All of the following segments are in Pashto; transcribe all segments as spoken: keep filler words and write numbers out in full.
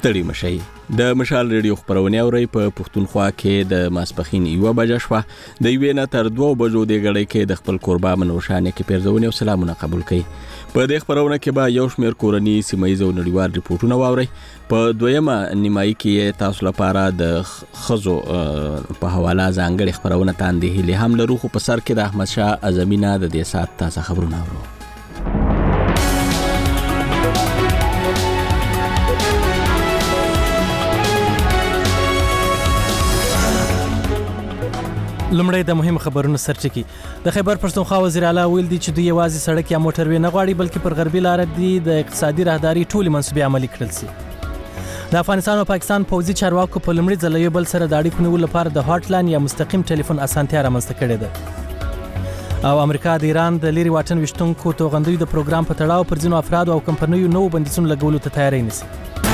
ستړي مشي. د مشال ریډیو خبرونه اوري په پښتونخوا کې د ماسپخین یو بجه شوه. د یوې نه تر دوه بجو د غړې کې د خپل قربا منوشانه کې پیرزونه او سلامونه قبول کړي. په دې خبرونه کې به یو شمېر کورنی سیمایي او نړیوال ریپورتونه واوري. په دویمه نیمایي کې تاسو لپاره د خزو په حواله ځانګړي خبرونه تاندې هلي هم لرو. خو په سر کې د احمد شاه اعظمي نه د دې سات تاسو خبرونه اورو. لمړی د مهم خبرونو سرچکی. د خیبر پښتونخوا وزیر اعلی ویل دي چې دوی یوازې سړک یا موټروي نه غواړي بلکې پر غربي لار دي د اقتصادي راهداري ټولې منصوبې عملي کړل شي. د افغانستان او پاکستان پوځي چارواکو په لمړي ځل یو بل سره د اړیکو نیولو لپاره د هاټ لاین یا مستقیم ټلیفون اسانتیا رامنځته کړې ده. او امریکا د ایران د لیري واټن وشتونکو توغندیو د پروګرام په تړاو پر ځینو افراد او کمپنیو نوو بندیزونو لګولو ته تیاری نیسي.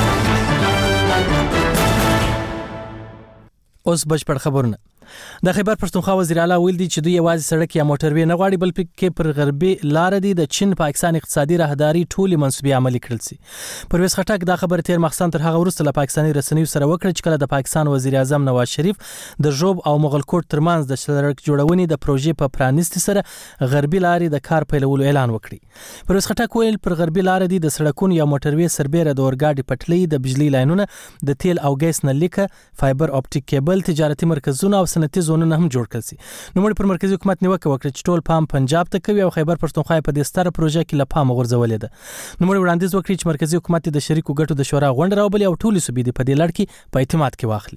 اوس بشپړ خبرونه. د خیبر پښتونخوا وزیر اعلی ویل دي چې دوی یوازې سړک یا موټروي نه غواړي بلکې پر غربي لار دي د چین پاکستان اقتصادي راهداري ټولې منصوبې عملي کړل شي. پرویز خټک دا خبر تیر مخسن تر هغه وروسته له پاکستاني رسنیو سره وکړه چې کله د پاکستان وزیر اعظم نواز شریف د ژوب او مغلکوټ ترمنځ د سړک جوړونې د پروژې په پرانیستي سره غربي لارې د کار پیلولو اعلان وکړي. پرویز خټک ویل پر غربي لار دي د سړکونو یا موټروي سربېره د اورګاډي پټلۍ د بجلی لاینونه د تیل او ګیس نلیکه فایبر اپټیک کیبل تجارتي مرکزونه او صنعتي زونونه هم جوړ کړل شي. نو موږ پر مرکزی حکومت نیوکه وکړه چې ټول پام پنجاب ته کوي او خیبر پښتونخوا په دې ستره پروژه کې لپاره مغورځولې ده. نو موږ وړاندیز وکړي چې مرکزی حکومت د شریکو ګټو د شورا غونډه راوبلي او ټول صوبې د په دې لړ کې په اعتماد کې واخلي.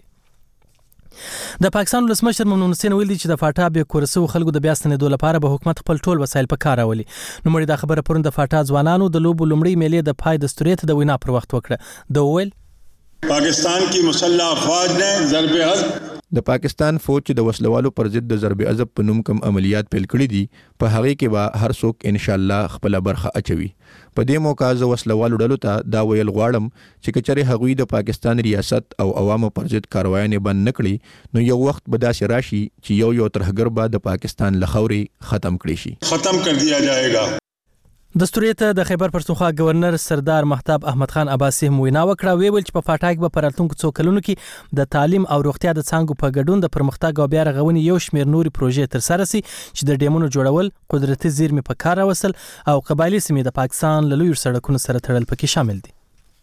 د پاکستان ولسمشر ممنون حسین ویلي چې د فاټا به کورسو خلکو د بیا ستنېدو لپاره به حکومت خپل ټول وسایل په کار راولي. نو موږ دا خبره پرون د فاټا ځوانانو د لوبو لومړی میلې د پای دستوري ته د وینا پر وخت وکړه. د ویل پاکستان کی مسلح افواج نے ضرب حزب د پاکستان فوج چې د وسلوالو پر ضد د ضرب عضب په نوم کوم عملیات پیل کړي دي په هغه کې به هر څوک ان شاء الله خپل برخه اچوي. په دې موقع ز وسلوالو ډلو ته دا ویل غواړم چې کچره هغوی د پاکستان ریاست او عوامو پر ضد کاروایانه بند نکړي نو یو وخت به داسې راشي چې یو یو ترهګر به د پاکستان لخوري ختم کړي شي ختم کر دیا جائے گا. دستوري ته د خیبر پښتونخوا گورنر سردار مهتاب احمد خان عباسي هم وینا وکړه. ویل چې په فاټا کې به پر راتلونکو څو کلونو کې د تعلیم او روغتیا د څانګو په ګډون د پرمختګ او بیا رغونې یو شمېر نوري پروژې تر سره سي چې د ډیمونو جوړول، قدرتي زیرمې په کار راوستل او قبایلی سیمې د پاکستان له لویو سړکونو سره تړل پکې شامل دي.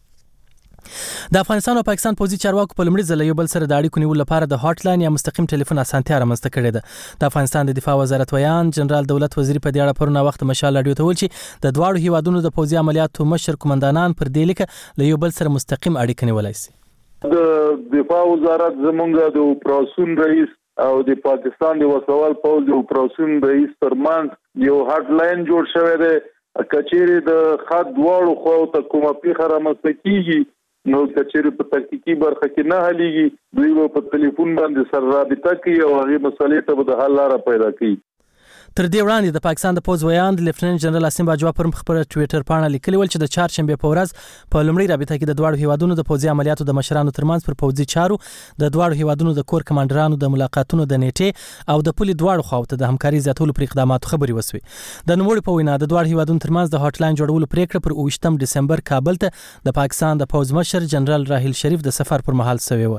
د افغانستان او پاکستان پوځي چارواکو په لمړي ځل یو بل سره د اړیکو نیولو لپاره د هاټ لاین یا مستقیم ټلیفون اسانتیا رامنځته کړې ده. د افغانستان د دفاع وزارت ویان جنرال دولت وزیر په دې اړه پرونه وخت مشال اډیو ته ویل چې د دواړو هیوادونو د پوځي عملیاتو مشر کمانډانان پر دې لیکه له یو بل سره مستقیم اړیکه نیولای شي. د دفاع وزارت زمونږ د اپراسیون رئیس او د پاکستان د وسوال پوځ د اپراسیون رئیس ترمنځ یو هاټ لاین جوړ شوی دی. کچېری د خط دواړو خو ته کومه پیښه رامنځته کیږي نو کچېری په تحقیقي برخه کې نه حلېږي دوی په ټلیفون باندې سره رابطه کوي او هغه مسلې ته به د حل لاره پیدا کوي. تر دې وړاندې د پاکستان د پوځ ویان لیفټننټ جنرال اسیم باجوا پر خپل ټوئیټر باندې لیکلی ول چې د چهارشنبه په ورځ په لومړی رابطه کې د دواړو هیوادونو د پوځي عملیاتو د مشرانو ترمنځ پر پوځي چارو د دواړو هیوادونو د کور کمانډرانو د ملاقاتونو د نیټې او د پولي دواړو خواوو ته د همکاري زیاتولو پر اقداماتو خبري وسوي. د نوموړي په وینا د دواړو هیوادونو ترمنځ د هاټ لاین جوړولو پریکړه پر اووه دسمبر کابل ته د پاکستان د پوځ مشر جنرال راحیل شریف د سفر پر مهال شوی و.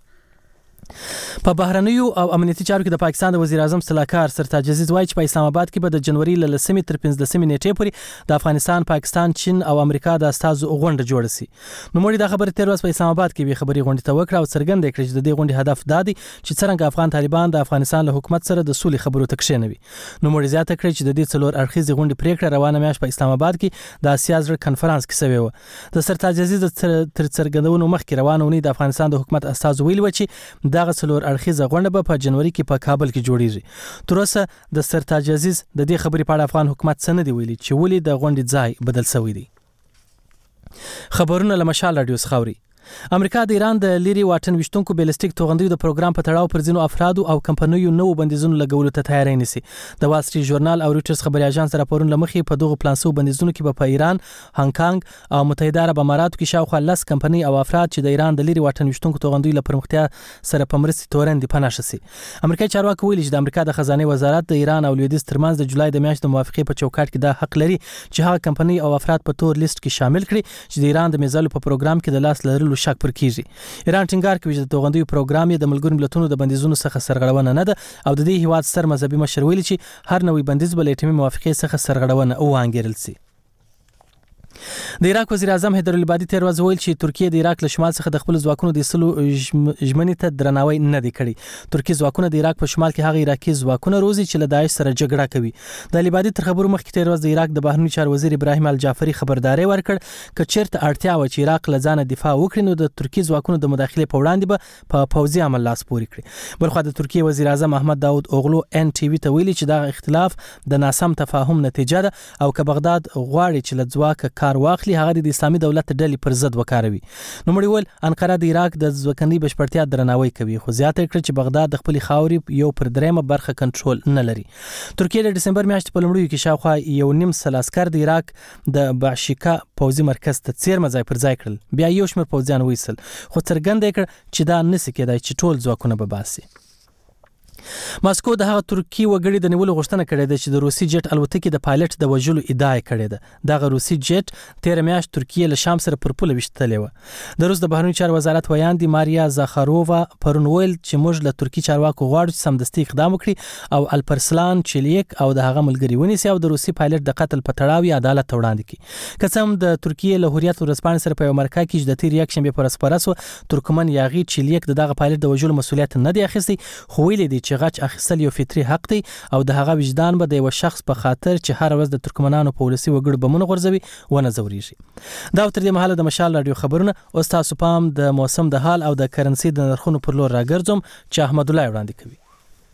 په بهرنیو او امنیتي چارو کې د پاکستان د وزیر اعظم صلاحکار سرتاج عزیز وایي چې په اسلام آباد کې به د جنوري له لسمې تر پنځلسمې نیټې پورې د افغانستان، پاکستان، چین او امریکا د استازو غونډه جوړه شي. نو موږ دا خبره تیر ورځ په اسلام آباد کې به خبري غونډه ته وکړه او څرګنده کړه چې د دې غونډې هدف دا دی چې څنګه افغان طالبان د افغانستان له حکومت سره د سولې خبرو ته کښینوي. نو موږ زیاته کړه چې د دې څلور اړخیزې غونډې پریکړه روانه میاشت په اسلام آباد کې د اسیا زړه کنفرانس کې شوی و. د سرتاج عزیز تر څرګندونو مخکې روانونی د افغانستان د حکومت استازو ویل و چې دغه څلور اړخیزه غونډه به په جنوري کې په کابل کې جوړیږي. تر اوسه د سرتاج عزیز د دې خبرې په اړه افغان حکومت څه نه دی ویلي چې ولې د غونډې ځای بدل شوی دی. خبرونه له مشال رادیو خاوري. امریکا د ایران د لیري واټن وشتونکو بیلستیک توغندیو د پروګرام په تړاو پر ځینو افرادو او کمپنیو نوو بندیزونو لګولو ته تیاری نیسي. د وال سټریټ ژورنال او رویټرز خبري اژانس راپورونه لمخې په دغه پلانسو بندیزونو کې په ایران، هانګ کانګ او متحده عرب اماراتو کې شاوخوا لس کمپنۍ او افراد چې د ایران د لیري واټن وشتونکو توغندیو لپاره پرمختیا سره په مرستې تورن دي پناه شي. امریکایي چارواکي ویلي چې د امریکا د خزانه وزارت د ایران او لویدیځ ترمنځ د جولای د میاشتې د موافقې په چوکاټ کې دا حق لري چې هغه کمپنۍ او افراد په تور لیست کې شامل کړي چې د ایران د میزایلو په پروګرام کې د لاس لرلو کولو شک پر کیږي. ایران ټینګار کوي چې د توغندیو پروګرام یې د ملګرو ملتونو د بندیزونو څخه سرغړونه نه ده او د دې هیواد ستر مذهبي مشر ویلي چې هر نوې بندیز به له اټومي موافقې څخه سرغړونه وانګیرل شي. د عراق وزیر اعظم حیدر العبادي تیر ورځ ویل چې ترکیه د عراق له شمال څخه د خپل ځواکونو د ایستلو ژمنې ته درناوی نه دی کړی. ترکیه ځواکونه د عراق په شمال کې هغه عراقي ځواکونه روزي چې له داعش سره جګړه کوي. د العبادي تر خبرو مخکې تیر ورځ د عراق د بهرنی چارو وزیر ابراهیم الجعفری خبرداري ورکړ چې چیرته اړتیا و چې عراق له ځانه دفاع وکړي نو د ترکیه ځواکونو د مداخله په وړاندې به په پوځي عمل لاس پورې کړي. بلخو د ترکیه وزیر اعظم احمد داود اوغلو ان ټي وي ته ویلي چې دا اختلاف د ناسم تفاهم نتیجه ده او که بغداد غواړي چې له ځواک کار واخلي هغه د اسلامي دولت ډلې پر ضد وکاروي. نو مړي ول انقره د عراق د ځواکندۍ بشپړتیا درناوی کوي خو زیاته کړ چې بغداد د خپل خاوري یو پر دریمه برخه کنټرول نه لري. ترکیه د دسمبر میاشتې په لومړیو کې شاوخوا یو نیم سل عسكر د عراق د باشیکا پوځي مرکز ته څیرمه ځای پر ځای کړل. بیا یو شمېر پوځیان وېسل خو څرګنده کړ چې دا نسی کېدای چې ټول ځواکونه به باسي. ماسکو د هغه ترکی وګړي د نیولو غوښتنه کړې ده چې د روسي جټ الوتکې د پایلټ د وژلو ادعا کړې ده. دغه روسي جټ تیر میاشت ترکیه له شام سره پر پوله وشتلې و. د روس د بهرنی چارو وزارت ویاندې ماریا زاخارووا پرون ویل چې موږ له ترکی چارواکو غواړو چې سمدستي اقدام وکړي او الپرسلان چلیک او د هغه ملګری ونیسي او د روسي پایلټ د قتل په تړاو عدالت ته وړاندې کړي. که څه هم د ترکیه له هوریت ورسپانې سره په یو مرکه کې د تیر یک شنبه پر اسپرسو ترکمن یاغي چلیک دغه پایلټ د وژلو مسولیت نه دی اخیستی خو ویل دي چې غچ اخیستل فطري حق دی او د هغه وجدان به د یو شخص په خاطر چې هر ورځ د ترکمنانو په ولسی وګړو بمونه غورځوي ونه زوريږي. دا تر دې مهاله د مشال رادیو خبرونه او تاسو پام د موسم د حال او د کرنسي د نرخونو پر لور راګرځم چې احمد الله وړاندې کوي.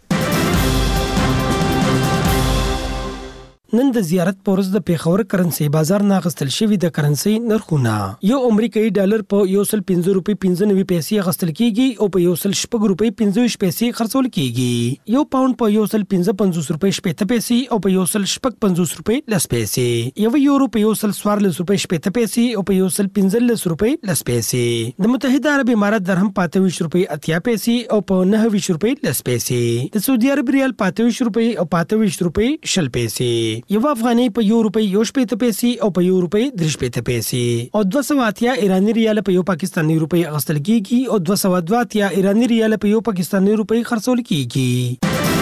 نن د زیارت پورز د پیښور کرنسي بازار ناغستل شوی د کرنسي نرخونه یو امریکایي ډالر په یو سل پنځه روپۍ پنځه نوي پیسې غستل کیږي او په یو سل شپږ روپۍ پنځه ویشت پیسې خرڅول کیږي. یو پاوند په یو سل پنځه پنځوس روپۍ شپږ پیسې او په یو سل شپږ پنځوس روپۍ لس پیسې. یو یورو په یو سل څوارلس روپۍ شپږ پیسې او په یو سل پنځلس روپۍ لس پیسې. د متحده عرب امارات درهم پاته ویشت روپۍ اتیا پیسې او په نهه ویشت روپۍ لس پیسې. د سعودي عرب ریال پاته ویشت روپۍ او پاته ویشت روپۍ شل پیسې. یو افغاني په یو روپۍ یو شپېته پیسې او په یو روپۍ درې شپېته پیسې او دوه سوه اتیا ایراني ریال په یو پاکستاني روپۍ اخیستل کیږي او دوه سوه دوه اتیا ایراني ریال په یو پاکستاني روپۍ خرڅول کیږي.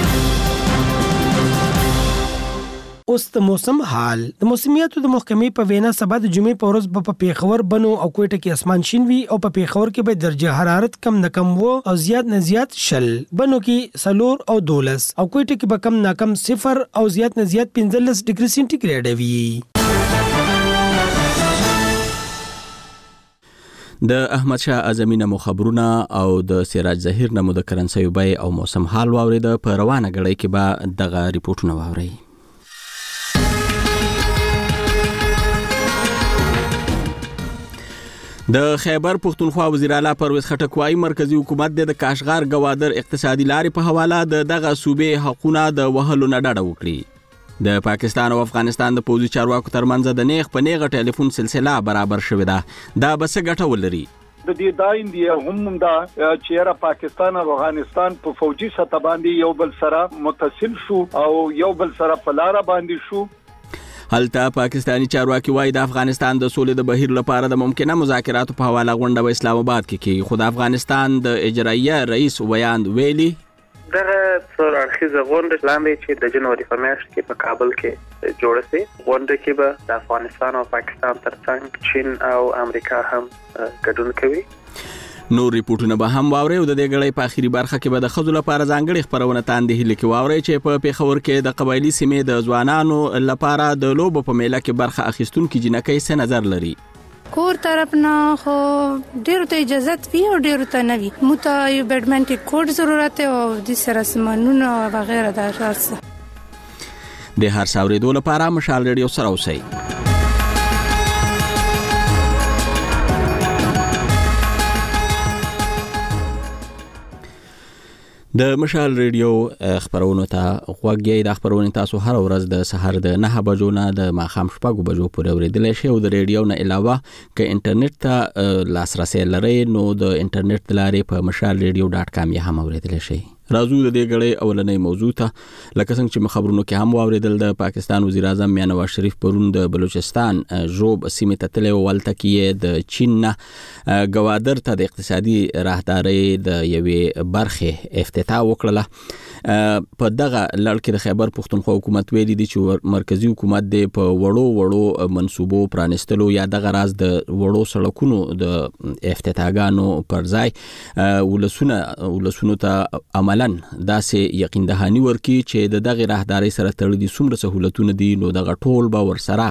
اوس د موسم حال. د موسمیاتو د محکمې په وینا سبا د جمعې په ورځ په پیښور بنو او کوټه کې اسمان شین وي او په پیښور کې به درجه حرارت کم نه کم وو او زیات نه زیات شل، بنو کې سلور او دولس او کوټه کې به کم نه کم صفر او زیات نه زیات پنځلس ډیګري سنټیګریډ وي. د احمد شاه اعظمي نمو خبرونه او د سراج ظهیر نمو د کرنسي بیه او موسم حال واورید. په روانه غړي کې به دغه ریپورتونه واوري. د خیبر پختونخوا وزیر اعلی پرویز خټک وايي مرکزی حکومت د کاشغار گوادر اقتصادي لارې په حواله د دغه صوبې حقونه د وهلو نه ډډه وکړي. د پاکستان او افغانستان د پوځي چارواکو ترمنځ د نیغ په نیغه ټلیفون سلسله برابر شوې ده. دا بس ګټه ولري. د دې داین دی هم دا چې را پاکستان او افغانستان په فوجي سطح باندې یو بل سره متصل شو او یو بل سره په لار باندې شو. هلته پاکستانی چارواکي وايي د افغانستان د سولې د بهیر لپاره د ممکنه مذاکراتو په حواله غونډه په اسلام آباد کې کیږي. خو د افغانستان د اجراییه رئیس ویاند ویلي دغه څور اړخیزه غونډه لاندې چې د جنوري په میاشت کې په کابل کې جوړه شي. غونډه کې به د افغانستان او پاکستان ترڅنګ چین او امریکا هم ګډون کوي. نور ریپورتونه به هم واوري او د دې غړې په اخیری برخه کې به د خزو لپاره ځانګړي خبرونه تاندې هلي کې واوري چې په پیښور کې د قبایلی سیمې د ځوانانو لپاره د لوبو په میله کې برخه اخیستونکو جنکۍ څه نظر لري. کور طرف نه خو ډیرو ته اجازه وی او ډیرو ته نه وی. مو ته یو بیډمنټ کوډ ضرورت او د سره سمانونه او وغیرہ د ارڅ د هر څاورې لپاره مشال ریډیو سره اوسئ. د مشال ریډیو خبرونو ته غوږی. د خبرونو تاسو هر ورځ د سحر د نه بجو نه د ماخام شپږ بجو پورې اوریدلی شئ او د ریډیو نه علاوه که انټرنیټ ته لاسرسی لرئ نو د انټرنیټ د لارې په مشال ریډیو ډاټ کام یې هم اوریدلی شئ. راځو د دې غړې اولنې موضوع ته. لکه څنګه چې خبرونو کې هم واوریدل د پاکستان وزیر اعظم میاں نواز شریف پرون د بلوچستان ژوب سیمه ته تللی ولته کې د چین نه گوادر ته د اقتصادي راهداري د یوې برخه افتتاح وکړه. په دغه لړ کې د خیبر پښتونخوا حکومت ویلي دي چې مرکزی حکومت د په وړو وړو منصوبو پرانستلو یا دغه راز د وړو سړکونو د افتتاحګانو پر ځای ولسونه ولسونو ته عملاً داسې یقین دهانی ورکی چې د دغه راهداري سره تړلي څومره سہولتونه دي نو دغه ټول به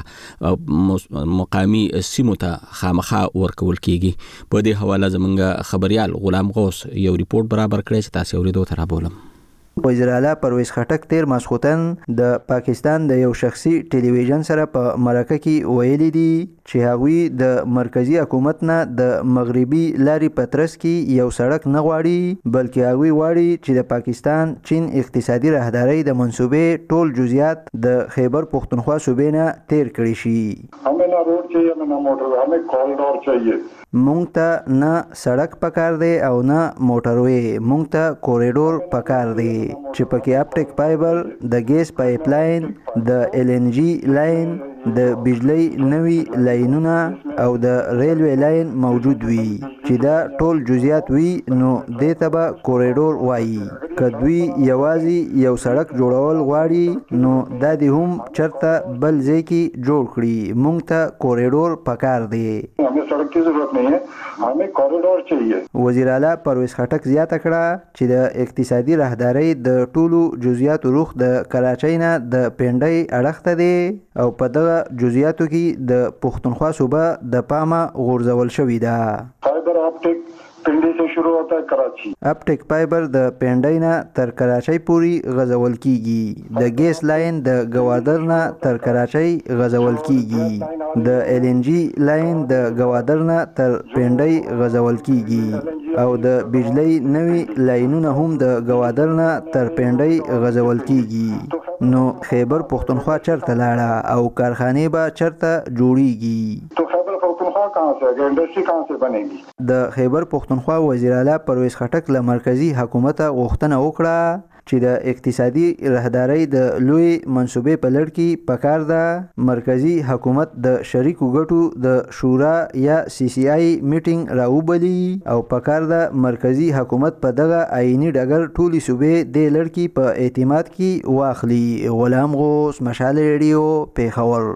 ورسره مقامی سیمو ته خامخا ورکول کیږي. په دې حواله زمونږ خبريال غلام غوث یو ریپورت برابر کړی چې تاسو ورېدو تر بولم. وزیر اعلی پرویز خټک تیر ماسخوتن د پاکستان د یو شخصي ټلویزیون سره په مرکه کې ویلي دي چې هغوی د مرکزی حکومت نه د مغربي لارې پترس کې یو سړک نه غواړي بلکې هغوی غواړي چې د پاکستان چین اقتصادي راهداري د منصوبې ټول جزئیات د خیبر پختونخوا صوبې نه تیر کړي شي. हमें ना रोड चाहिए ना मोटर, हमें कॉरिडोर चाहिए. مونږ ته نه سړک پکار دی او نه موټروي، مونږ ته کوریډور پکار دی چې پکې اپټیک فایبر، د ګیس پایپ لاین، د ال ان جی لاین، د بجلی نوي لاینونه او د ریلوی لاین موجود وي چې دا ټول جزئیات وي نو دې ته به کوریډور وایي. که دوی یوازې یو سړک جوړول غواړي نو دا دې هم چرته بل ځای کې جوړ کړي. مونږ ته کوریډور پکار دی. हमें सड़क की जरूरत नहीं है, हमें कॉरिडोर चाहिए. وزیر اعلی پرویز خټک زیاته کړه چې د اقتصادي راهداري د ټولو جزئیاتو روخ د کراچۍ نه د پنډۍ اړخ ته دی او په دغه جزئیاتو کې د پښتونخوا صوبه د پامه غورځول شوې ده. फाइबर ऑप्टिक पिंडी से शुरू होता है कराची. اپټیک فایبر د پنډۍ نه تر کراچۍ پورې غځول کیږي. د ګیس لاین د گوادر نه تر کراچۍ غځول کیږي. د ال ان جی لاین د گوادر نه تر پنډۍ غځول کیږي او د بجلی نوي لاینونه هم د گوادر نه تر پنډۍ غځول کیږي. نو خیبر پختونخوا چرته لاړه او کارخانه به چرته جوړیږي. तो खैबर पख्तूनख्वा कहाँ से आएगा, इंडस्ट्री कहाँ से बनेगी. د خیبر پختونخوا وزیر اعلی پرویز خټک له مرکزی حکومت غوښتنه وکړه چې د اقتصادي راهداري د لوی منصوبې په لړ کې پکار ده مرکزی حکومت د شریکو ګټو د شورا یا سی سی آی میټینګ راوبلی او پکار ده مرکزی حکومت په دغه آئینی ډګر ټولي صوبې د لړ کې په اعتماد کې واخلي. غلام غوث، مشال ریډیو، پیښور.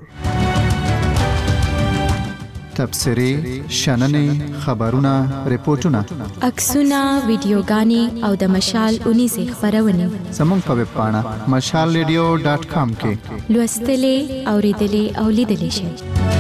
تبصرې، شننې، خبرونه، ریپورتونه، عکسونه، ویډیوګانې او د مشال اونیزې خبرونه زموږ په ویب پاڼه مشال ریډیو ډاټ کام کې لوستلې، اوریدلې او لیدلې شئ.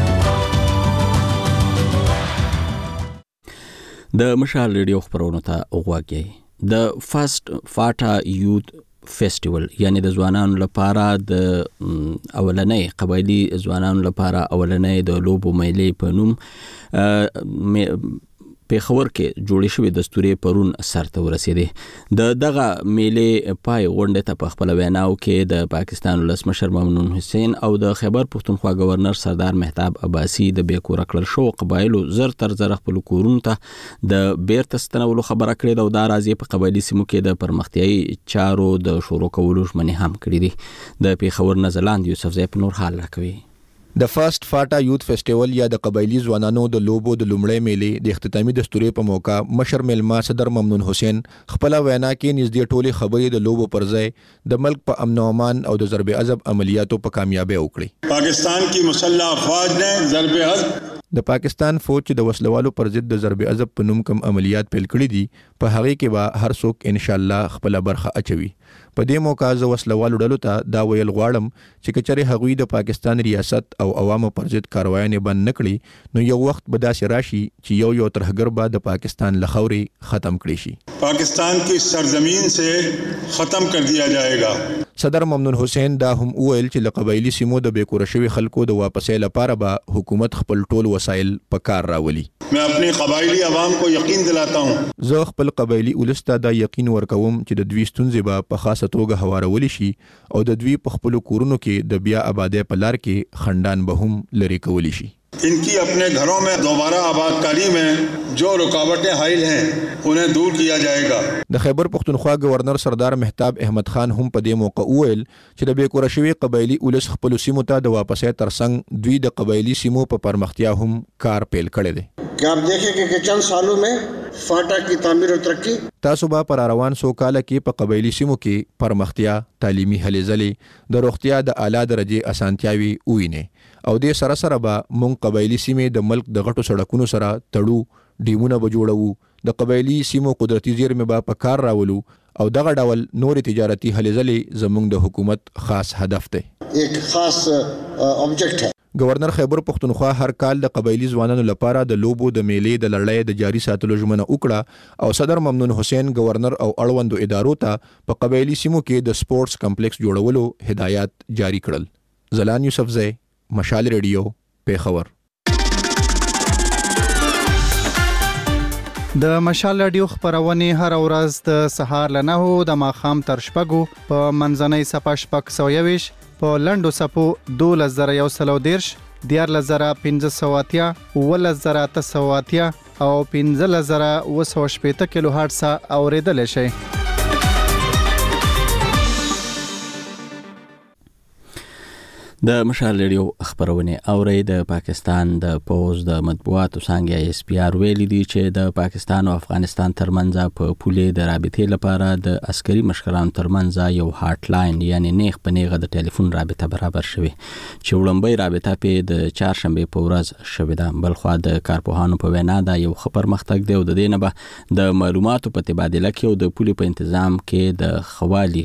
د مشال ریډیو خبرونه ته وګورئ. د فاست فاټا یوت فیسټیوال یعنی د ځوانانو لپاره د اولنۍ قبایلی ځوانانو لپاره اولنۍ د لوبو میلې په نوم پیښور کې جوړې شوې دستوري پرون سرته ورسېدې. د دغه میلې پای غونډه ته په خپل ویناو کې د پاکستان ولسمشر ممنون حسین او د خیبر پښتونخوا گورنر سردار مهتاب عباسی د بیکور کړل شو قبایلو زر تر زر خپل کورونو ته د بیرته ستنولو خبره کړې ده او دا راځي په قبایلی سیمو کې د پرمختیايي چارو د شروع کولو ژمنې هم کړې دي. د پیښور نزلاند یوسف زیب نور حال راکوي. د فاست فاټا یوت فیسټیوال یا د قبایلی ځوانانو د لوبو د لومړۍ میلې د اختتامي دستوري په موقع مشر میلما صدر ممنون حسین خپل وینا کې نږدې ټولي خبرې د لوبو پر ځای د ملک په امن او امان او د ضرب عضب عملیاتو په کامیابی وکړي. پاکستان کی مسلح افواج نے ضرب عضب د پاکستان فوج د وسلوالو پر ضد د ضرب عضب په نوم کوم عملیات پیل کړي دي په هغه کې به هر څوک ان شاء الله خپل برخه اچوي. په دې موقع ز وسلوالو ډلو ته دا ویل غواړم چې کچره هغوی د پاکستان ریاست او عوامو پر ضد کاروایانې بند نکړي نو یو وخت به داسې راشي چې یو یو ترهګر به د پاکستان لخوري ختم کړي شي. پاکستان کی سرزمین سے ختم کر دیا جائے گا. صدر ممنون حسین دا هم ویل چې له قبایلی سیمو د بیکور شوي خلکو د واپسې لپاره به حکومت خپل ټول وسایل په کار راولي. मैं अपनी قبایلی عوام کو یقین دلاتا ہوں. زه خپل قبایلی ولسته دا یقین ورکوم چې د دوی ستونزې به په خاصه توګه هوارول شي او د دوی په خپل کورونو کې د بیا آبادی په لار کې خندان به هم لري کولی شي. इनकी अपने घरों में दोबारा आबादकारी में जो रुकावटें हाइल हैं उन्हें दूर किया जाएगा। د خیبر پختونخوا گورنر سردار مهتاب احمد خان هم په دې موقع وویل چې د بیکوره شوي قبایلی اولس خپل سیمو ته د واپسې ترڅنګ دوی د قبایلی سیمو په پرمختیا هم کار پیل کړی دی. कि आप देखेंगे कि चंद सालों में फाटा की तामीर और तरक्की تاسو به پر روان سو کال کې په قبایلی سیمو کې پرمختیا، تعلیمي هلې ځلې، د روغتیا د اعلی درجه اسانتیاوي ویني او د سره سره به مونږ قبایلی سیمې د ملک د غټو سړکونو سره تړو، ډیمونه به جوړو، د قبایلی سیمو قدرتي زیرمې به په کار راولو او دغه ډول نور تجارتي هلې ځلې زمونږ د حکومت خاص هدف دی. एक खास ऑब्जेक्ट है. گورنر خیبر پختونخوا هر کال د قبایلی ځوانانو لپاره د لوبو د میلې د لړۍ د جاری ساتلو ژمنه وکړه او صدر ممنون حسین گورنر او اړوندو ادارو ته په قبایلی سیمو کې د سپورتس کمپلیکس جوړولو هدایات جاری کړل. زلان یوسفزی، مشال ریډیو، پیښور. د مشال رادیو خبرونه هر ورځ د سهار له نهو د ماښام تر شپږو په منځنۍ صفه شپږ سوه یویشت په لنډو صفو دولس زره یو سل او دېرش، دیارلس زره پنځه سوه اتیا، اوولس زره اته سوه اتیا او پنځلس زره اوه سوه شپېته کیلو هرټز اورېدلی شئ. د مشال ریډیو خبرونه اوري. د پاکستان د پوز د مطبوعاتو څنګه اس پی آر ویلي دي چې د پاکستان او افغانستان ترمنځ په پولې د رابطې لپاره د عسکري مشرانو ترمنځ یو هاټ لاین یعنی نیغ په نیغه د ټلیفون رابطه برابر شوی چې وړاندې رابطه په د چهارشنبه په ورځ شوې ده. بلخو د کارپوهانو په وینا دا یو ښه پرمختګ دی او د دې نه به د معلوماتو په تبادله کې او د پولې په تنظیم کې د خوالي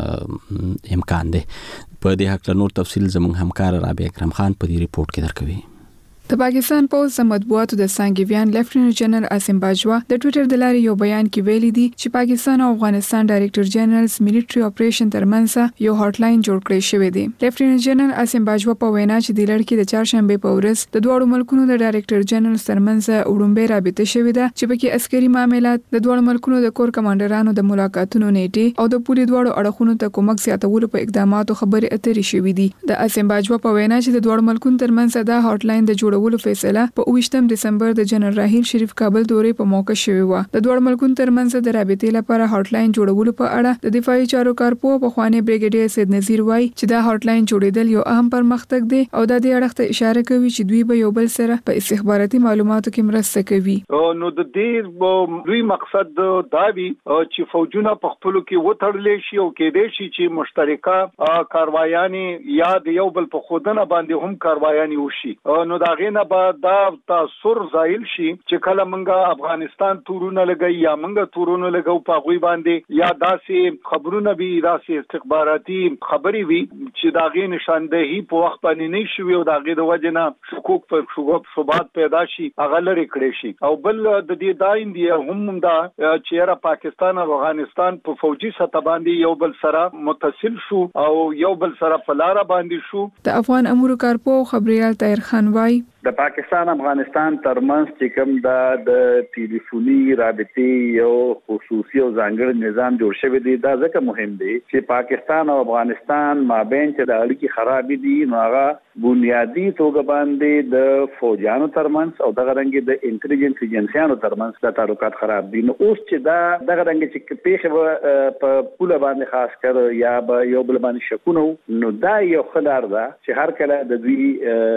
امکان دی. په دې حق له نور تفصیل زموږ همکار رابعه اکرم خان په دې ریپورت کې درکوي. د پاکستان پوز د مطبوعاتو د څنګهویان لیفټیننټ جنرال عاصم باجوا د ټوئیټر د لارې یو بیان کې ویلي دي چې پاکستان او افغانستان ډایریکټر جنرالز میلیټري اپریشن ترمنځ یو هاټ لاین جوړ کړی شوی دی. لیفټیننټ جنرال عاصم باجوا په وینا چې د لړ کې د چهارشنبه په ورځ د دوه ملکونو د ډایریکټر جنرالز ترمنځ وړاندې رابطه شوې ده چې پکې عسکري معاملات، د دوه ملکونو د کور کمانډرانو د ملاقاتونو نیټه او د پولیس دوه اړخونو ته کومک زیاتولو په اقداماتو خبرې اترې شوې دي. د عاصم باجوا په وینا چې د دوه ملکونو ترمنځ دا هاټ لاین د جوړولو فیصله په اوویشتم دسمبر د جنرال راحیل شریف کابل دورې په موقع شوی و. د دوه ملکونو ترمنځ د رابطې لپاره هاټ لاین جوړولو په اړه د دفاعي چارو کارپوه په خوانی بریګیډیر سید نذیر وای چې دا هاټ لاین جوړیدل یو اهم پرمختګ دی او د دې اړخ ته اشاره کوي چې دوی به یو بل سره په استخباراتي معلوماتو کې مرسته کوي. نو د دې دوی مقصد دا وی چې فوجونه په خپل کې وټړل شي او کې دې شي چې مشترکه کاروایانې یا د یو بل په خودنه باندې هم کاروایانې وشي. نو دا غینه بعد دا تاثر زایل شي چې کله منګه افغانستان تورونه لګي یا منګه تورونه لګو په غوي باندې یا داسې خبرونه وي، داسې استخباراتي خبري وي چې دا غي نشاندهي په وخت باندې نه شي او دا غي د وجنه شکوک پر شوب ثبات پیدا شي هغه لري کړی شي. او بل د دې داین دی هم دا چې را پاکستان او افغانستان په فوجي سطح باندې یو بل سره متصل شو او یو بل سره په لار باندې شو. د افغان امور کارپو خبريال طاهر خان وای د پاکستان افغانستان ترمنځ چې کوم د ټلیفوني رابطې یو خصوصي او ځانګړی نظام جوړ شوی دی دا ځکه مهم دی چې پاکستان او افغانستان مابین چې د اړیکې خراب دي نو هغه بنیادی توګه باندې د فوجانو ترمنځ او دغه رنګ د انټيليجنس ایجنسيانو ترمنځ د تعلقات خراب دي. نو اوس چې دا دغه رنګ چې پیښه په پوله باندې خاص کر یا به یو بل باندې شکونه نو دا یو خلار ده چې هر کله د دوی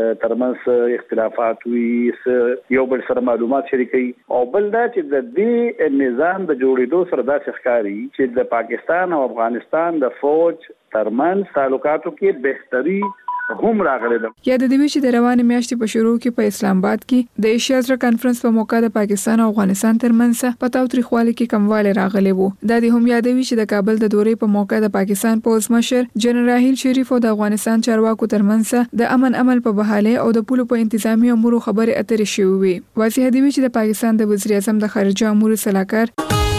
ترمنځ اختلافات وي یو بل سره معلومات شریکي او بل دا چې د دې نظام د جوړېدو سره دا ښکاري چې د پاکستان او افغانستان د فوج ترمنځ تعلقاتو کې بهتري هم راغلی ده. یا د دې چې د روانه میاشتې په شروع کې په اسلام آباد کې د ایشیا سره کانفرنس په موقع د پاکستان او افغانستان ترمنځ په تاو تاریخوالي کې کمواله راغلی وو. دا د هم یادوي چې د کابل د دورې په موقع د پاکستان پوز مشر جنرال راحیل شریف او د افغانستان چارواکو ترمنځ د امن عمل په بحاله او د پولو په انتظامی امور خبرې اترې شوې وي. واضح دی چې د پاکستان د وزیر اعظم د خارجه امور سلاکار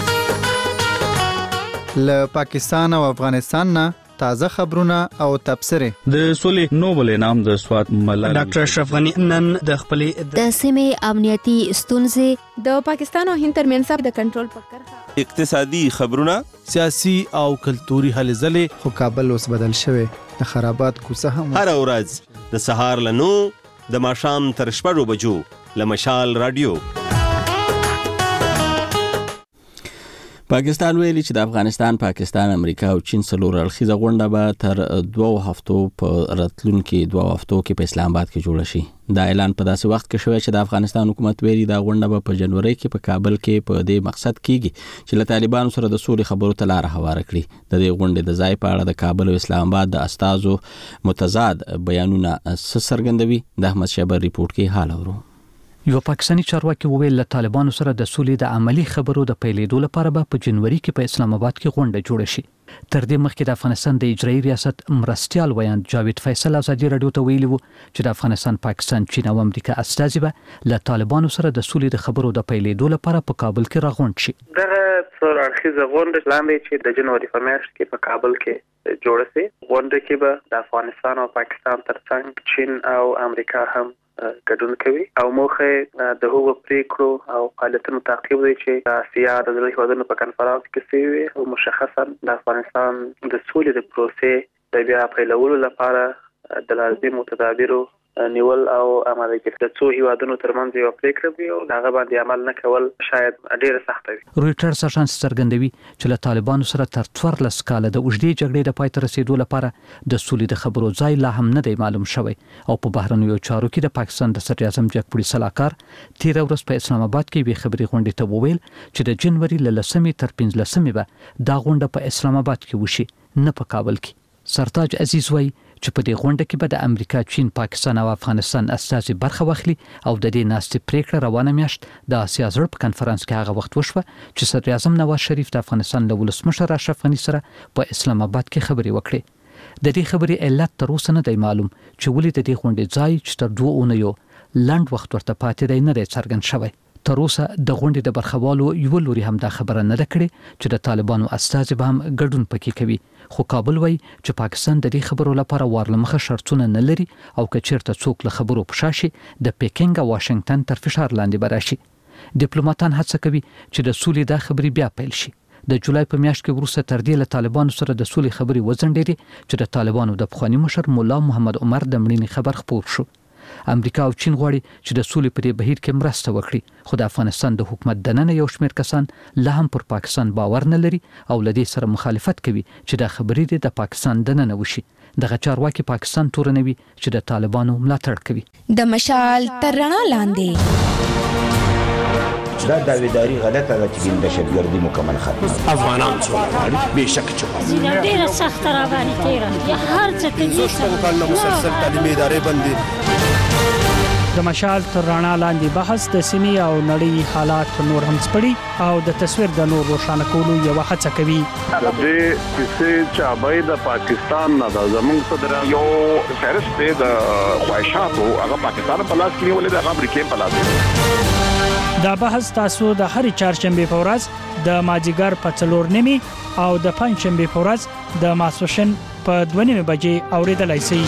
له پاکستان او افغانستان نه تازه خبرونه او تبصره. د سولې نوبل انعام د سوات ملالي ډاکټر اشرف غنی نن د خپلې د سیمې امنیتي ستونزې د پاکستان او هند ترمنځ د کنټرول په کرښه اقتصادي خبرونه سیاسي او کلتوري هلې ځلې خو کابل اوس بدل شوی د خرابات کوڅه هم هر ورځ د سهار لنو د ماښام تر شپږو بجو له مشال رادیو. پاکستان ویلي چې د افغانستان، پاکستان، امریکا او چین څلور اړخیزه غونډه به تر دوو هفتو په راتلونکي دوو هفتو کې په اسلام آباد کې جوړه شي. دا اعلان په داسې وخت کې شوی چې د افغانستان حکومت ویلي دا غونډه به په جنوري کې په کابل کې په دې مقصد کېږي چې له طالبانو سره د سولې خبرو ته لاره هواره کړي. د دې غونډې د ځای په اړه د کابل او اسلام آباد د استازو متضاد بیانونه څه څرګندوي؟ د احمد شیبر ریپورت کې حال اورو. یو پاکستاني چارواکي وویل له طالبانو سره د سولې د عملی خبرو د پیلېدو لپاره به په جنوري کې په اسلام آباد کې غونډه جوړه شي. تر دې مخکې د افغانستان د اجرایي ریاست مرستیال ویاند جاوید فیصل ازادي رادیو ته ویلي وو چې د افغانستان، پاکستان، چین او امریکا استازي به له طالبانو سره د سولې د خبرو د پیلېدو لپاره په کابل کې راغونډ شي. دغه څلور اړخیزه غونډه لاندې چې د جنوري په میاشت کې په کابل کې جوړه شي. غونډه کې به د افغانستان او پاکستان ترڅنګ چین او امریکا هم ګډون کوي او موخه د هغو پریکړو او فعالیتونو تعقیب دی چې د آسیا د ځینو هیوادونو په کنفرانس کې شوي او مشخصا د افغانستان د سولې د پروسې د بیا پیلولو لپاره د لازمو تدابیرو نیول او عملي کول. د څو هیوادونو ترمنځ یو پریکړه وي او هغه باندې عمل نه کول شاید ډېر سخت وي. رویټرز اژانس څرګندوي چې له طالبانو سره تر څوارلس کاله د اوږدې جګړې د پای ته رسیدو لپاره د سولې د خبرو ځای لا هم نه دی معلوم شوی او په بهرنیو چارو کې د پاکستان د صدر اعظم جګپوړي سلاکار تیر ورځ په اسلام آباد کې وی خبري غونډې ته وویل چې د جنوري له لسمې تر پنځلسمې به دا غونډه په اسلام آباد کې وشي، نه په کابل کې. سرتاج عزیز وایي چې په دې غونډه کې به د امریکا، چین، پاکستان او افغانستان استازي برخه واخلي او د دې ناستې پریکړه روانه میاشت د آسیا زړه په کنفرانس کې هغه وخت وشوه چې صدر اعظم نواز شریف د افغانستان له ولسمشر اشرف غني سره په اسلام آباد کې خبرې وکړې. د دې خبرې علت تر اوسه نه دی معلوم چې ولې د دې غونډې ځای چې تر دوه اونیو لنډ وخت ورته پاتې دی نه دی څرګند شوی. تر اوسه د غونډې د برخوالو یو لوري هم دا خبره نه ده کړې چې د طالبانو استازي به هم ګډون پکې کوي، خو کابل وایي چې پاکستان د دې خبرو لپاره وارلمخه شرطونه نه لري او که چیرته څوک له خبرو پشا شي د پیکینګ او واشنگټن تر فشار لاندې به راشي. ډیپلوماټان هڅه کوي چې د سولې دا خبرې بیا پیل شي. د جولای په میاشت کې وروسته تر دې له طالبانو سره د سولې خبرې وځنډېدې چې د طالبانو د پخواني مشر مولا محمد عمر د مړینې خبر خپور شو. امریکا او چین غواړي چې د سولې په دې بهیر کې مرسته وکړي، خو د افغانستان د حکومت دننه یو شمېر کسان لا هم پر پاکستان باور نه لري او له دې سره مخالفت کوي چې دا خبرې د پاکستان دننه وشي. دغه چارواکي پاکستان تورنوي چې د طالبانو ملاتړ کوي. د مشال تر رڼا لاندې دا داویداری غلطه ده چې د دهشتګردي مکمل ختمه افغانان څوک غواړي بهشکه چې غواړي ډیره سخت را باندې تیره یا هر څه کوي څو کال مسلسل تعلیمي ادارې باندې د مشال تر رڼا لاندې بحث د سیمې او نړۍ حالات نور هم سپړي او د تصویر د نور روښانه کولو یو هڅه کوي. د دې کیسې چابای د پاکستان نه د زمونږ صدر یو فهرست د خواهشاتو هغه پاکستان په لاس کې نیولې د امریکا په لاس. دا بحث تاسو د هر چهارشنبه په ورځ د ماجیګر په څلور نیمه او د پنځشنبه په ورځ د ماسوشن په دوه نیمه بجې اوریدلای شئ.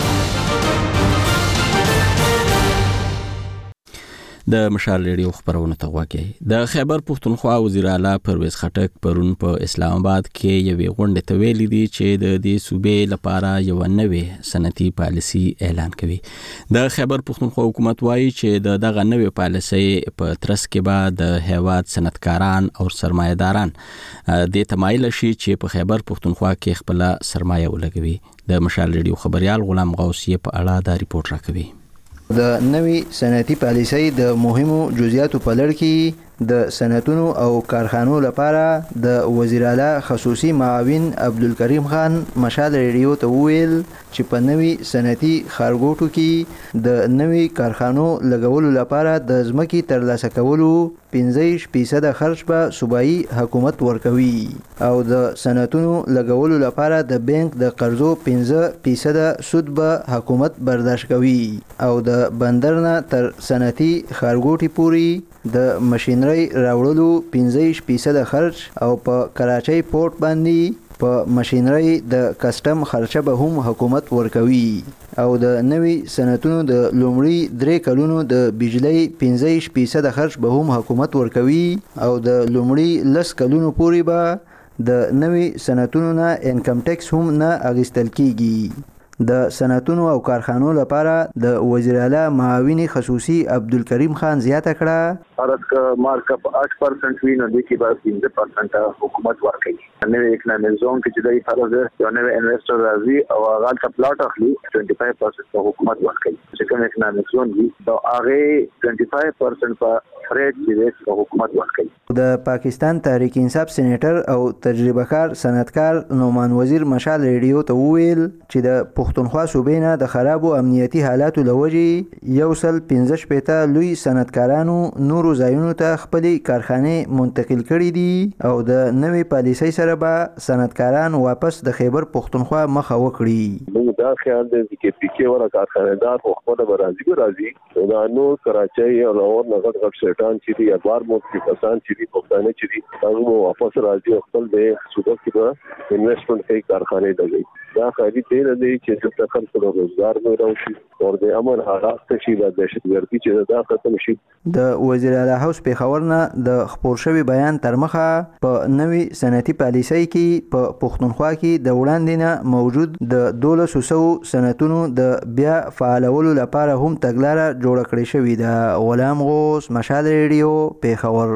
د مشال ریډیو خبرونه ته غواګي. د خیبر پښتونخوا وزیر اعلی پرویز خټک پرون په اسلام آباد کې یوې غونډې ته ویلي دي چې د دې صوبې لپاره یو نوې صنعتي پالیسي اعلان کوي. د خیبر پښتونخوا حکومت وایي چې د دغه نوې پالیسي په ترڅ کې به د هیواد صنعتکاران او سرمایه‌داران د تمایل شي چې په خیبر پښتونخوا کې خپل سرمایه ولګوي. د مشال ریډیو خبريال غلام غوثی په اړه دا ریپورت راکوي. د نوې صنعتي پالیسۍ د مهمو جزئیاتو په لړ کې د صنعتونو او کارخانو لپاره د وزیر اعلی خصوصي معاون عبدالکریم خان مشال ریډیو ته وویل چې په نوې صنعتي ښارګوټو کې د نوې کارخانو لګولو لپاره د ځمکې ترلاسه کولو پنځه فیصد خرج به صوبایي حکومت ورکوي او د صنعتونو لګولو لپاره د بانک د قرضو پنځه فیصد سود به حکومت برداشت کوي او د بندر نه تر صنعتي ښارګوټي پورې د ماشینري راوړلو پنځه فیصد خرج او په کراچۍ پورت باندې په ماشینري د کسٹم خرچه به هم حکومت ورکوي او د نوې صنعتونو د لومړي درې کلونو د بجلی پنځه فیصد خرج به هم حکومت ورکوي او د لومړي لس کلونو پورې به د نوې صنعتونو نه انکم ټیکس هم نه اخیستل کیږي. د صنعتونو او کارخانو لپاره د وزیر اعلی معاون خصوصي عبدالکریم خان زیاته کړه ارت مارک اپ آٹھ پرسنٹ وی نه دي کې بس پنځه پرسنٹ حکومت ورکړي نو اکنامک زون کې چې د فرض یو نو انویسټر راځي او هغه ته پلاټ اخلي پنځه پنځه پرسنٹ حکومت ورکړي چې کوم اکنامک زون دی دا هغه پنځه پنځه پرسنٹ په فریډ کې حکومت ورکړي د پاکستان تحریک انصاف سېنیټر او تجربه کار صنعتکار نومان وزیر مشال ریډیو ته ویل چې د پښتونخوا صوبې نه د خرابو امنیتي حالاتو لوجې یو سل پنځه شپېته لوی صنعتکارانو نورو ځایونو ته خپلې کارخانې منتقل کړي دي او د نوې پالیسۍ سره به صنعتکاران واپس د خیبر پښتونخوا مخه وکړي. موږ دا خیال دی چې پی کې ولا کارخانه‌دار خو خپل برازي راځي دا نو کراچۍ او لاهور نه غټ غټ سیټان چې دي اخبار مو کې پسان چې دي پښتانه چې دي هغه واپس راځي خپل د صوبه کې به انویسټمنټ کوي کارخانه دی دا خالي دی نه دی چې د خلکو د روزګار نو راوشي او د امن حالات چې د دهشتګردي چې دا ختم شي. د وزیر اعلی هاوس پیښور نه د خبر شوی بیان تر مخه په نوې صنعتي پالیسۍ کې په پښتونخوا کې د وړاندې نه موجود د دولس سو صنعتونو د بیا فعالولو لپاره هم تګلاره جوړه کړې شوې ده. غلام غوث، مشال ریډیو، پیښور.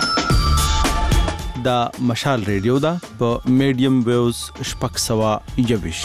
دا مشال ریډیو دا په میډیم ویوز شپږ سوه یوویش.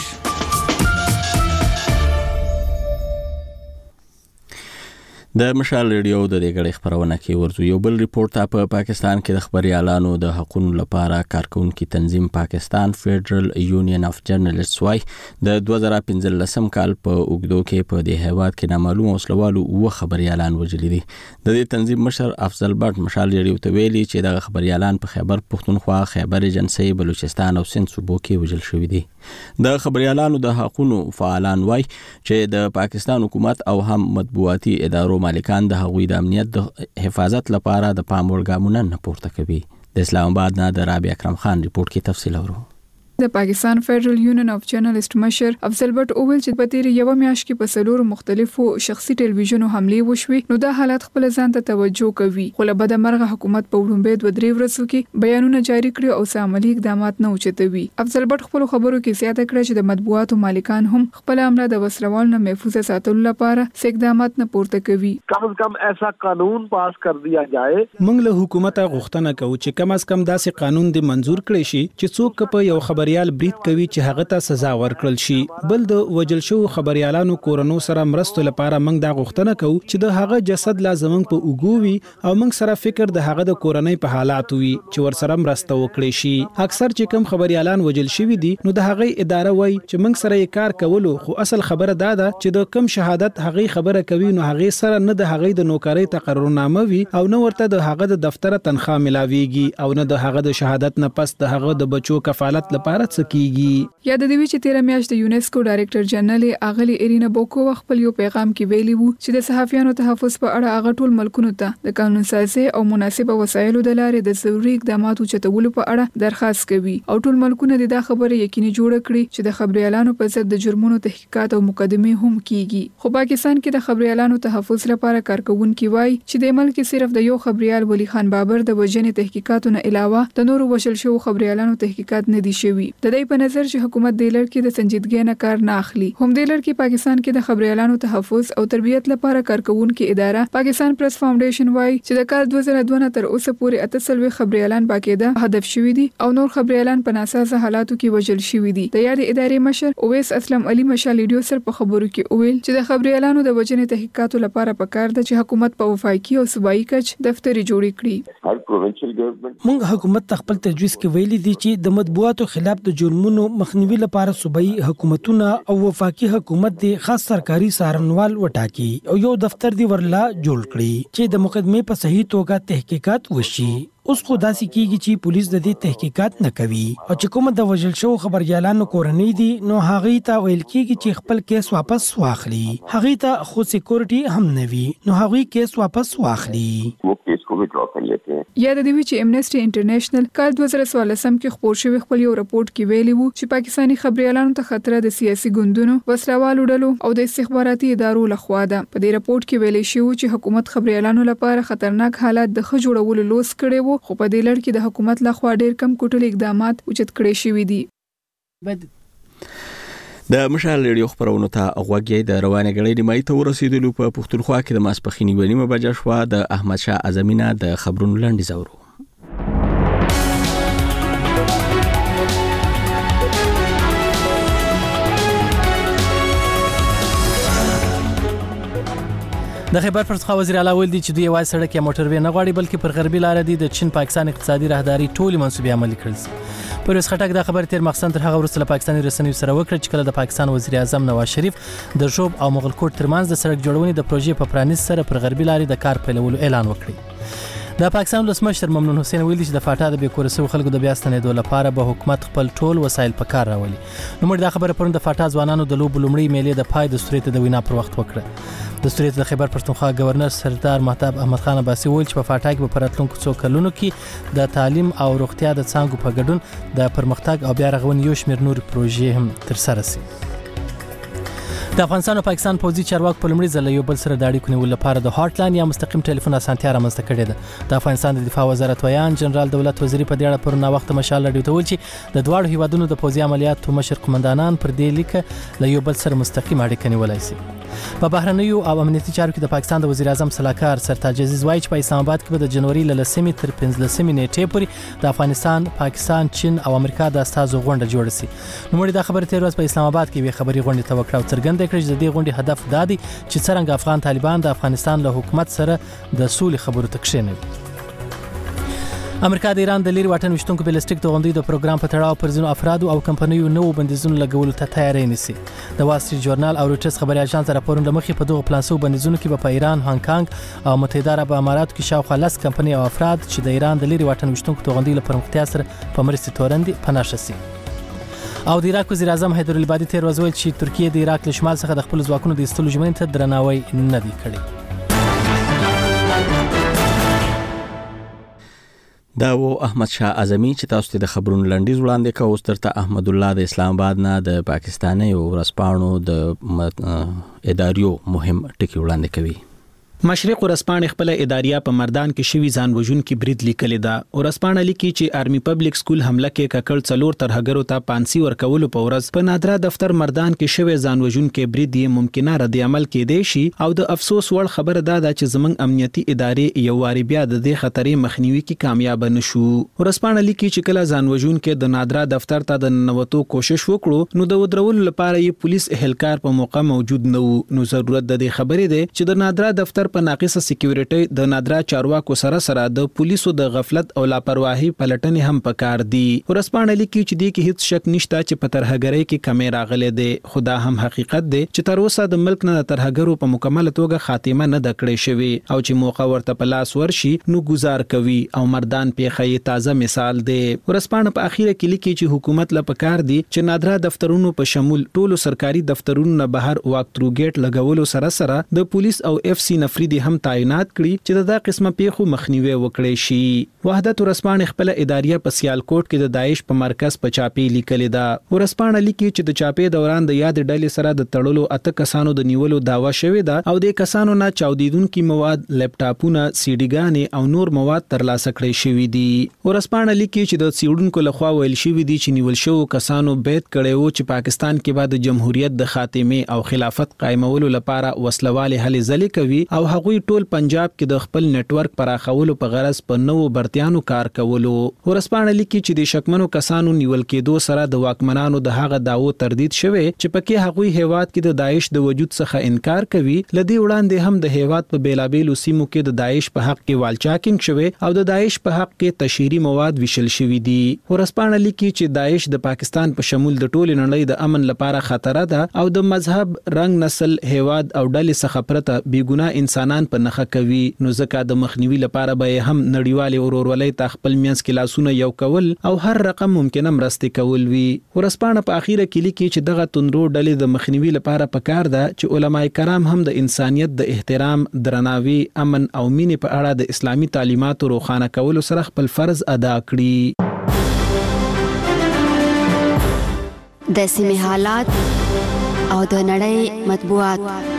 د مشال ریډیو د دې غړي خبرونه کې ورزو یو بل ریپورت په پاکستان کې د خبريالانو د حقوقو لپاره کارکونکو تنظیم پاکستان فدرل یونین اف جرنالستس وايي د دوه زره پنځلسم کال په اوګدو کې په دې هیواد کې نامعلوم وسلوالو او خبريالان وژل دي. د دې تنظیم مشر افضل بټ مشال ریډیو ته ویلي چې د خبريالان په خیبر پښتونخوا، خیبر جنسي، بلوچستان او سند صوبو کې وژل شوی دي. د خبريالانو د حقوقو فعالان وايي چې د پاکستان حکومت او هم مطبوعاتي ادارو مالکان د هغوی د امنیت د حفاظت لپاره د پام وړ ګامونه نه پورته کوي. د اسلام آباد نه د رابعه اکرم خان ریپورت کې تفصیل اورو. د پاکستان فدرل یونین اف جرنالست مشر افضل بټ اوول چې په تیر یو میاشت کې په سلور مختلفو شخصي ټلویزیونو حملې وشوي نو دا حالت خپل ځان ته توجه کوي. خو له بده مرغه حکومت په وړاندې دوه درې ورځې کې بیانونه جاری کړي او ساملي اقدامات نه اوچتوي. افضل بټ خپل خبرو کې زیاته کړه چې د مطبوعاتو مالکان هم خپل امر د وسلوال نه محفوظ ساتلو لپاره څه اقدامات نه پورته کوي. کم از کم ایسا قانون پاس کر دیا جائے. موږ له حکومت غوښتنه کوو چې کم از کم داسې قانون دی منزور کړي شي چې څوک په یو خبريال برید کوي چې هغه ته سزا ورکړل شي. بل د وجل شو خبريالانو کورونو سره مرستو لپاره موږ دا غوښتنه کوو چې د هغه جسد لازم په اوګوي او موږ سره فکر د هغه د کورنۍ په حالات وي چې ور سره مرسته وکړي شي. اکثر چې کوم خبريالان وجل شوی دي نو د هغه اداره وای چې موږ سره یې کار کولو خو اصل خبره دا ده چې د کم شهادت هغه خبره کوي نو هغه سره نه د هغه د نوکری تقررنامه وي او نه ورته د هغه د دفتر تنخواه ملاويږي او نه د هغه د شهادت نه پس د هغه د بچو کفالت لپاره څه کیږي. یاد دی چې تیر میاشت د یونیسکو ډایریکټر جنرال اغلی ارینا بوکو خپل یو پیغام کې ویلي وو چې د صحافیانو تحفظ په اړه هغه ټول ملکونو ته د قانون سازي او مناسبه وسایلو د لارې د ضروري اقداماتو چتولو په اړه درخواست کوي او ټول ملکونه د دا خبره یقیني جوړ کړي چې د خبريالانو په ضد د جرمونو تحقیقات او مقدمه هم کیږي. خو پاکستان کې د خبريالانو تحفظ لپاره کارکونکو وایي چې د ملک صرف د یو خبريال ولی خان بابر د وژنې تحقیقاتو نه علاوه د نورو وشل شو خبريالانو تحقیقات نه دي شوي. د دې په نظر چې حکومت د لړ کې د سنجیدګۍ نه کار نه اخلي. هم د لړ کې پاکستان کې د خبريالانو تحفظ او تربیت لپاره کارکونکو اداره پاکستان پریس فاونډیشن وايي چې د کال دوه زره دوه نه تر اوسه پورې اته سلوي خبريالان باقاعده هدف شوي دي او نور خبريالان په ناسازه حالاتو کې وژل شوي دي. د یاد ادارې مشر اویس اسلم علي مشال ریډیو سره په خبرو کې ویل چې د خبريالانو د وژنې تحقیقاتو لپاره پکار ده چې حکومت په وفاقي او صوبایي کچ دفتر جوړ کړي. هر پروینشل ګورنمنت موږ حکومت خپل تجویز کې ویلي دي چې د مطبوعاتو خلاف د جرمونو مخنیوي لپاره صوبایي حکومتونه او وفاقي حکومت د خاص سرکاري سارنوال وټاکي او یو دفتر دی ورلا جوړ کړي چې د مقدمه په صحیح توګه تحقیقات وشي. اوس خو داسې کیږي چې پولیس د دې تحقیقات نه کوي او چې کومه د وژل شو خبريالانو کورنۍ دي نو هغه ته ویل کیږي چې خپل کیس واپس واخلي. هغه ته خو سکیورټي هم نه وي نو هغه کیس واپس واخلي. یاد دی چې امنیسټي انټرنیشنل کال دوه زره څوارلسم کې خبر شوی خپل یو رپورت کې ویلي وو چې پاکستاني خبريالانو ته خطر د سیاسي ګوندونو، وسلوالو ډلو او د استخباراتي ادارو لخوا ده. په دې رپورت کې ویلي شوی چې حکومت خبريالانو لپاره خطرناک حالات د ښه جوړولو لوس کړي وو خو په دې لړ کې د حکومت لخوا ډېر کم کوټل اقدامات اوچت کړي شوي دي. د مشال ریډیو خبرونو ته غوږی د روانه غړي نیمای ته ورسېدلو په پښتونخوا کې د ماسپخینی ونیمه بجه شو د احمد شاه اعظمینه د خبرونو لاندې زورو. د خیبر پختونخوا وزیر اعلی ویل دي چې دوی یوازې سړک یا موټروي نه غواړي بلکې پر غربي لار دي د چین پاکستان اقتصادي راهداري ټولې منسوبې عملي کړل. پرویز خټک دا خبر تیر مخسن تر هغه وروسته له پاکستاني رسنیو سره وکړه چې کله د پاکستان وزیر اعظم نواز شریف د ژوب او مغلکوټ ترمنځ د سړک جوړونې د پروژې په پرانیست سره پر غربي لارې د کار پیلولو اعلان وکړ. د پاکستان ولسمشر ممنون حسین ویلي چې د فاټا د بیکور سو خلکو د بیا ستنېدو لپاره به حکومت خپل ټول وسایل په کار راولي. نو موږ دا خبره پرون د فاټا ځوانانو د لوب لومړی میلې د پای د ستوري د وینا پر وخت وکړه. د ستوري د خیبر پختونخوا گورنر سردار مهتاب احمد خان عباسي ویل چې په فاټا کې په پراتلونکو څو کلونو کې د تعلیم او روغتیا د څانګو په ګډون د پرمختګ او بیا رغونې یو شمېر نور پروژې هم تر سره شي. د افغانستان او پاکستان پوځي چارواکو په لومړي ځل یو بل سره د اړیکو نیولو لپاره د هاټ لاین یا مستقیم ټلیفون اسانتیا رامنځته کړې ده. د افغانستان د دفاع وزارت ویان جنرال دولت وزیری په دې اړه پر نا وخت مشال راډیو ته ویل چې د دواړو هیوادونو د پوځي عملیاتو مشر قومندانان پر دې لیک له یو بل سره مستقیم اړیکه نیولای شي. په بهرنیو او امنیتي چارو کې د پاکستان د وزیر اعظم صلاحکار سرتاج عزیز وایي چې په اسلام آباد کې به د جنوري له لسمې تر پنځلسمې نیټې پورې د افغانستان، پاکستان، چین او امریکا د استازو غونډه جوړه شي. نو موږ دا خبره تیر ورځ په اسلام آباد کې یو خبري غونډه ته وکړه او څرګنده کړه چې د دې غونډې هدف دا دی چې څنګه افغان طالبان د افغانستان له حکومت سره د سولې خبرو ته کښېنوي. امریکا د ایران د لری واټن وشتونکو بیلستیک توغندۍ د پروګرام په تړاو پر ځینو افرادو او کمپنیو نوو بندیزونو لګولو ته تیاری نیسي. د وال سټریټ ژورنال او رویټرز خبري اژانس راپورونه مخې په دغه پلانسو بندیزونو کې په ایران، هانګ کانګ او متحده عرب اماراتو کې شاوخوا لس کمپنۍ او افراد چې د ایران د لری واټن وشتونکو توغندۍ لپاره پرمختیا سره په مرستې تورندې پناه شي. او د عراق وزیر اعظم حیدر العبادي تیر ورځ ویل چې ترکیه د عراق له شمال څخه د خپل ځواکونو د ایستلو ژمنې ته درناوی نه دی کړی. دا و احمد شاه اعظمي چې تاسو ته د خبرونو لنډیز وړاندې کوي. اوس ترته احمد الله د اسلام آباد نه د پاکستاني ورسپانو د اداریو مهم ټکی وړاندې کوي. مشرق ورسپانې خپل اداریه په مردان کې شوی ځان وژون کې برید لیکلې ده. ورسپانې لیکي چې آرمي پبلک سکول حمله کې ککړ څلور ترهګرو ته پانسي ورکول په ورځ په نادرا دفتر مردان کې شوی ځان وژون کې برید یې ممکنه رد عمل کېدی شي او د افسوس وړ خبره ده چې زمنګ امنیتي ادارې یو واری بیا د دې خطرې مخنیوي کې کامیاب نشو. ورسپانې لیکي چې کله ځان وژون کې د نادرا دفتر ته د ننوتو کوشش وکړو نو د ودرولو لپاره یې پولیس اهلکار په موقع موجود نه وو. نو ضرورت د دې خبرې ده چې د نادرا دفتر په ناقصه سکیورټي د نادرا چارواکو سره سره د پولیسو د غفلت او لاپرواهي پلټنې هم پکار دي. ورسپانې لیکي چې د کې هیڅ شک نشته چې په ترهګرۍ کې کمی راغلي دي. خدا هم حقیقت دی چې تر اوسه د ملک نه ترهګرو په مکمل توګه خاتمه نه د کړې شوی او چې موقع ورته په لاس ورشي نو گزار کوي او مردان پیخي تازه مثال دی. ورسپانې په اخیره کې لیکي چې حکومت لا پکار دي چې نادرا دفترونو په شمول ټولو سرکاري دفترونو نه بهر واکترو گیټ لګولو سره سره د پولیس او اف سی نفریدي هم تعینات کړي چې دا قسمه پیښو مخنیوي وکړي شي. وحدت ورسپانې خپل اداریه په سیالکوټ کې د داعش په مرکز په چاپی لیکلې ده. ورسپانې لیکي چې د چاپی دوران د یاد ډلې سره د تړلو اته کسانو د نیولو داوا شوې ده او د کسانو نه چاودیدونکو مواد، لپټاپونه، سیډیګانې او نور مواد ترلاسه کړي شوې دي. ورسپانې لیکي چې د سیډونکو لخوا ویل شوې دي چې نیول شوو کسانو بیت کړي وو چې پاکستان کې بعد جمهوریت د خاتمه او خلافت قائمولو لپاره وسلواله هلې ځلې کوي او هغوی ټول پنجاب کې د خپل نتورک پراخولو په غرض په نوو برتیانو کار کولو. ورسپانې لیکي چې د شکمنو کسانو نیول کېدو سره د واکمنانو د هغه داوو تردید شوه چې پکې هغوی هیواد کې د داعش د وجود څخه انکار کوي. لدی وړاندې هم د هیواد په بیلابېلو سیمو کې د داعش په حق کې والچاکینګ شوه او د داعش په حق کې تشهيري مواد وشل شوي دي. ورسپانې لیکي چې داعش د پاکستان په شمول د ټول نړۍ د امن لپاره خطر ده او د مذهب، رنگ، نسل، هیواد او ډلې څخه پرته بیګناه انسانان په نخښه کوي. نو ځکه د مخنیوي لپاره به هم نړیوالې ورورولۍ ته خپل میانس کې لاسونه یو کول او هر رقم ممکنه مرستې کول وي. ورسپانې په اخیره کې لیکي چې دغه توندرو ډلې د مخنیوي لپاره پکار ده چې علما کرام هم د انسانیت د احترام، درناوي، امن او مینې په اړه د اسلامي تعلیماتو روښانه کولو سره خپل فرض ادا کړي. د سیمې حالات او د نړۍ مطبوعات.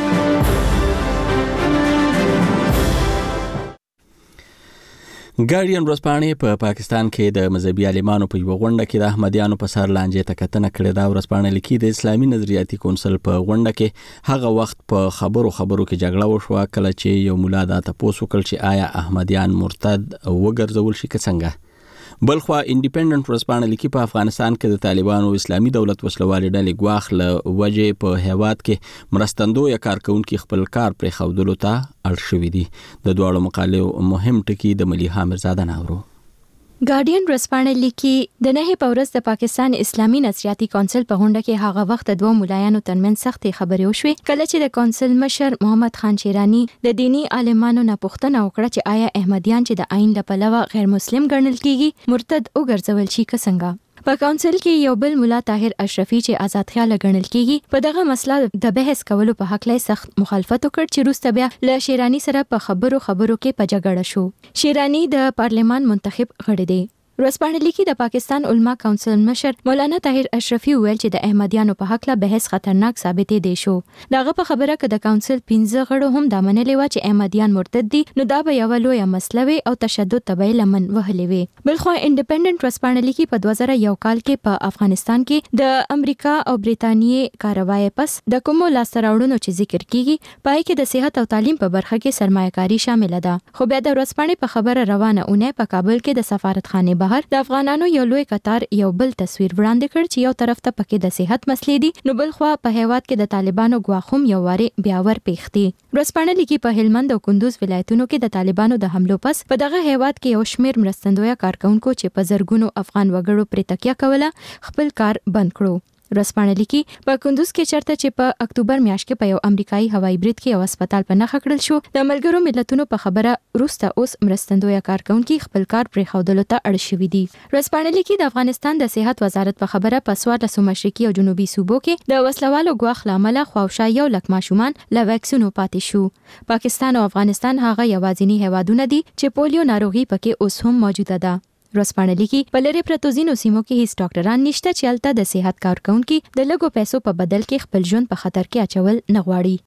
ګارډین ورځپاڼې په پا پاکستان کې د مذهبي عالمانو په یو غونډه کې د احمدیانو په سر لانجې ته کتنه کړې ده. ورځپاڼه لیکي د اسلامي نظریاتي کونسل په غونډه کې هغه وخت په خبرو خبرو کې جګړه وشوه کله چې یو مولا دا تاسو کول چې آیا احمدیان مرتد وګرځول شي که څنګه. بلخوا انډیپندنت ورځپاڼه لیکي په افغانستان کې د طالبانو اسلامي دولت وسلوالې ډلې ګواښ له وجې په هیواد کې مرستندویه کارکونکي خپل کار پرې ښودلو ته اړ شوي دي. د دواړو مقالو مهم ټکي د ملیحه میرزاده ناورو. ګارډین ورځپاڼه لیکي د نه په ورځ د پاکستان اسلامي نظریاتي کونسل په غونډه کې هغه وخت د دوه مولایانو ترمنځ سختې خبرې وشوې کله چې د کونسل مشر محمد خان شیرانی د دینی عالمانو نه پوښتنه وکړه چې آیا احمدیان چې د آئین له پلوه غیر مسلم ګڼل کیږي مرتد وګرځول شي که څنګه. په کونسل کې یو بل مولا طاهر اشرفي چې آزاد خیال ګڼل کیږي په دغه مسله د بحث کولو په حق له سخت مخالفت وکړ چې روسته بیا له شیرانی سره په خبرو خبرو کې په جګړه شو. شیرانی د پارلمان منتخب غړی دی. ورځپاڼه لیکي د پاکستان علما کونسل مشر مولانا طاهر اشرفي ویل چې د احمدیانو په حق له بحث خطرناک ثابتې دی شو. دغه په خبره کې د کونسل پنځه غړو هم د منلې و چې احمدیان مرتد دي نو دا به یو لوی مسله وي او تشدد تبعی لمن وهلې وي. بلخو انډیپندنت ورځپاڼه لیکي په دوه زره یو کال کې په افغانستان کې د امریکا او برېټانیې کاروای پس د کومو لاسته چې ذکر کیږي پای کې د صحت او تعلیم په برخه کې سرمایه‌کاري شامل ده. خو بیا د ورځپاڼې په خبره روانه اونۍ په کابل کې د سفارتخانه د افغانانو یو لوی قطار یو بل تصویر وړاندې کړ چې یو طرف ته پکې د صحت مسلې دي نو بل خو په هیواد کې د طالبانو غواخوم یو واره بیا ور پیښتي. ورځپاڼه لیکي په هلمند او کندوز ولایتونو کې د طالبانو د حملو پس په دغه هیواد کې یو شمیر مرستندویه کارکونکو چې په زرګونو افغان وګړو پر تکیه کوله خپل کار بند کړو. ورځپاڼه لیکي په کندوز کې چرته چې په اکتوبر میاشت کې په یو امریکایي هوایي برید کې یو هسپتال په نښه کړل شو د ملګرو ملتونو په خبره روسته اوس مرستندویه کارکونکي خپل کار پرې ښودلو ته اړ شوي دي. ورځپاڼه لیکي د افغانستان د صحت وزارت په خبره په څوارلسو مشرقي او جنوبي صوبو کې د وسلوالو ګواښ له امله خواوشا یو لک ماشومان له واکسینو پاتې شو. پاکستان او افغانستان هغه یوازینی هیوادونه دي چې پولیو ناروغي پکې اوس هم موجوده ده. ورځپاڼه لیکي په لری پرتو ځینو سیمو کې هیڅ ډاکټران نشته چې هلته د صحت کارکونکي د لږو پیسو په بدل کې خپل ژوند په خطر کې اچول نه غواړي.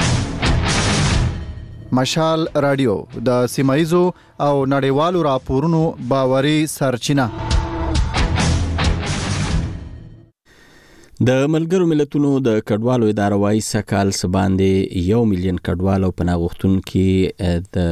مشال رادیو د سیمایزو او نړیوالو راپورونو باوري سرچینه. د ملګرو ملتونو د کډوالو اداره وايي سکهال سباندې یو میلیون کډوالو پناه غوښتونکي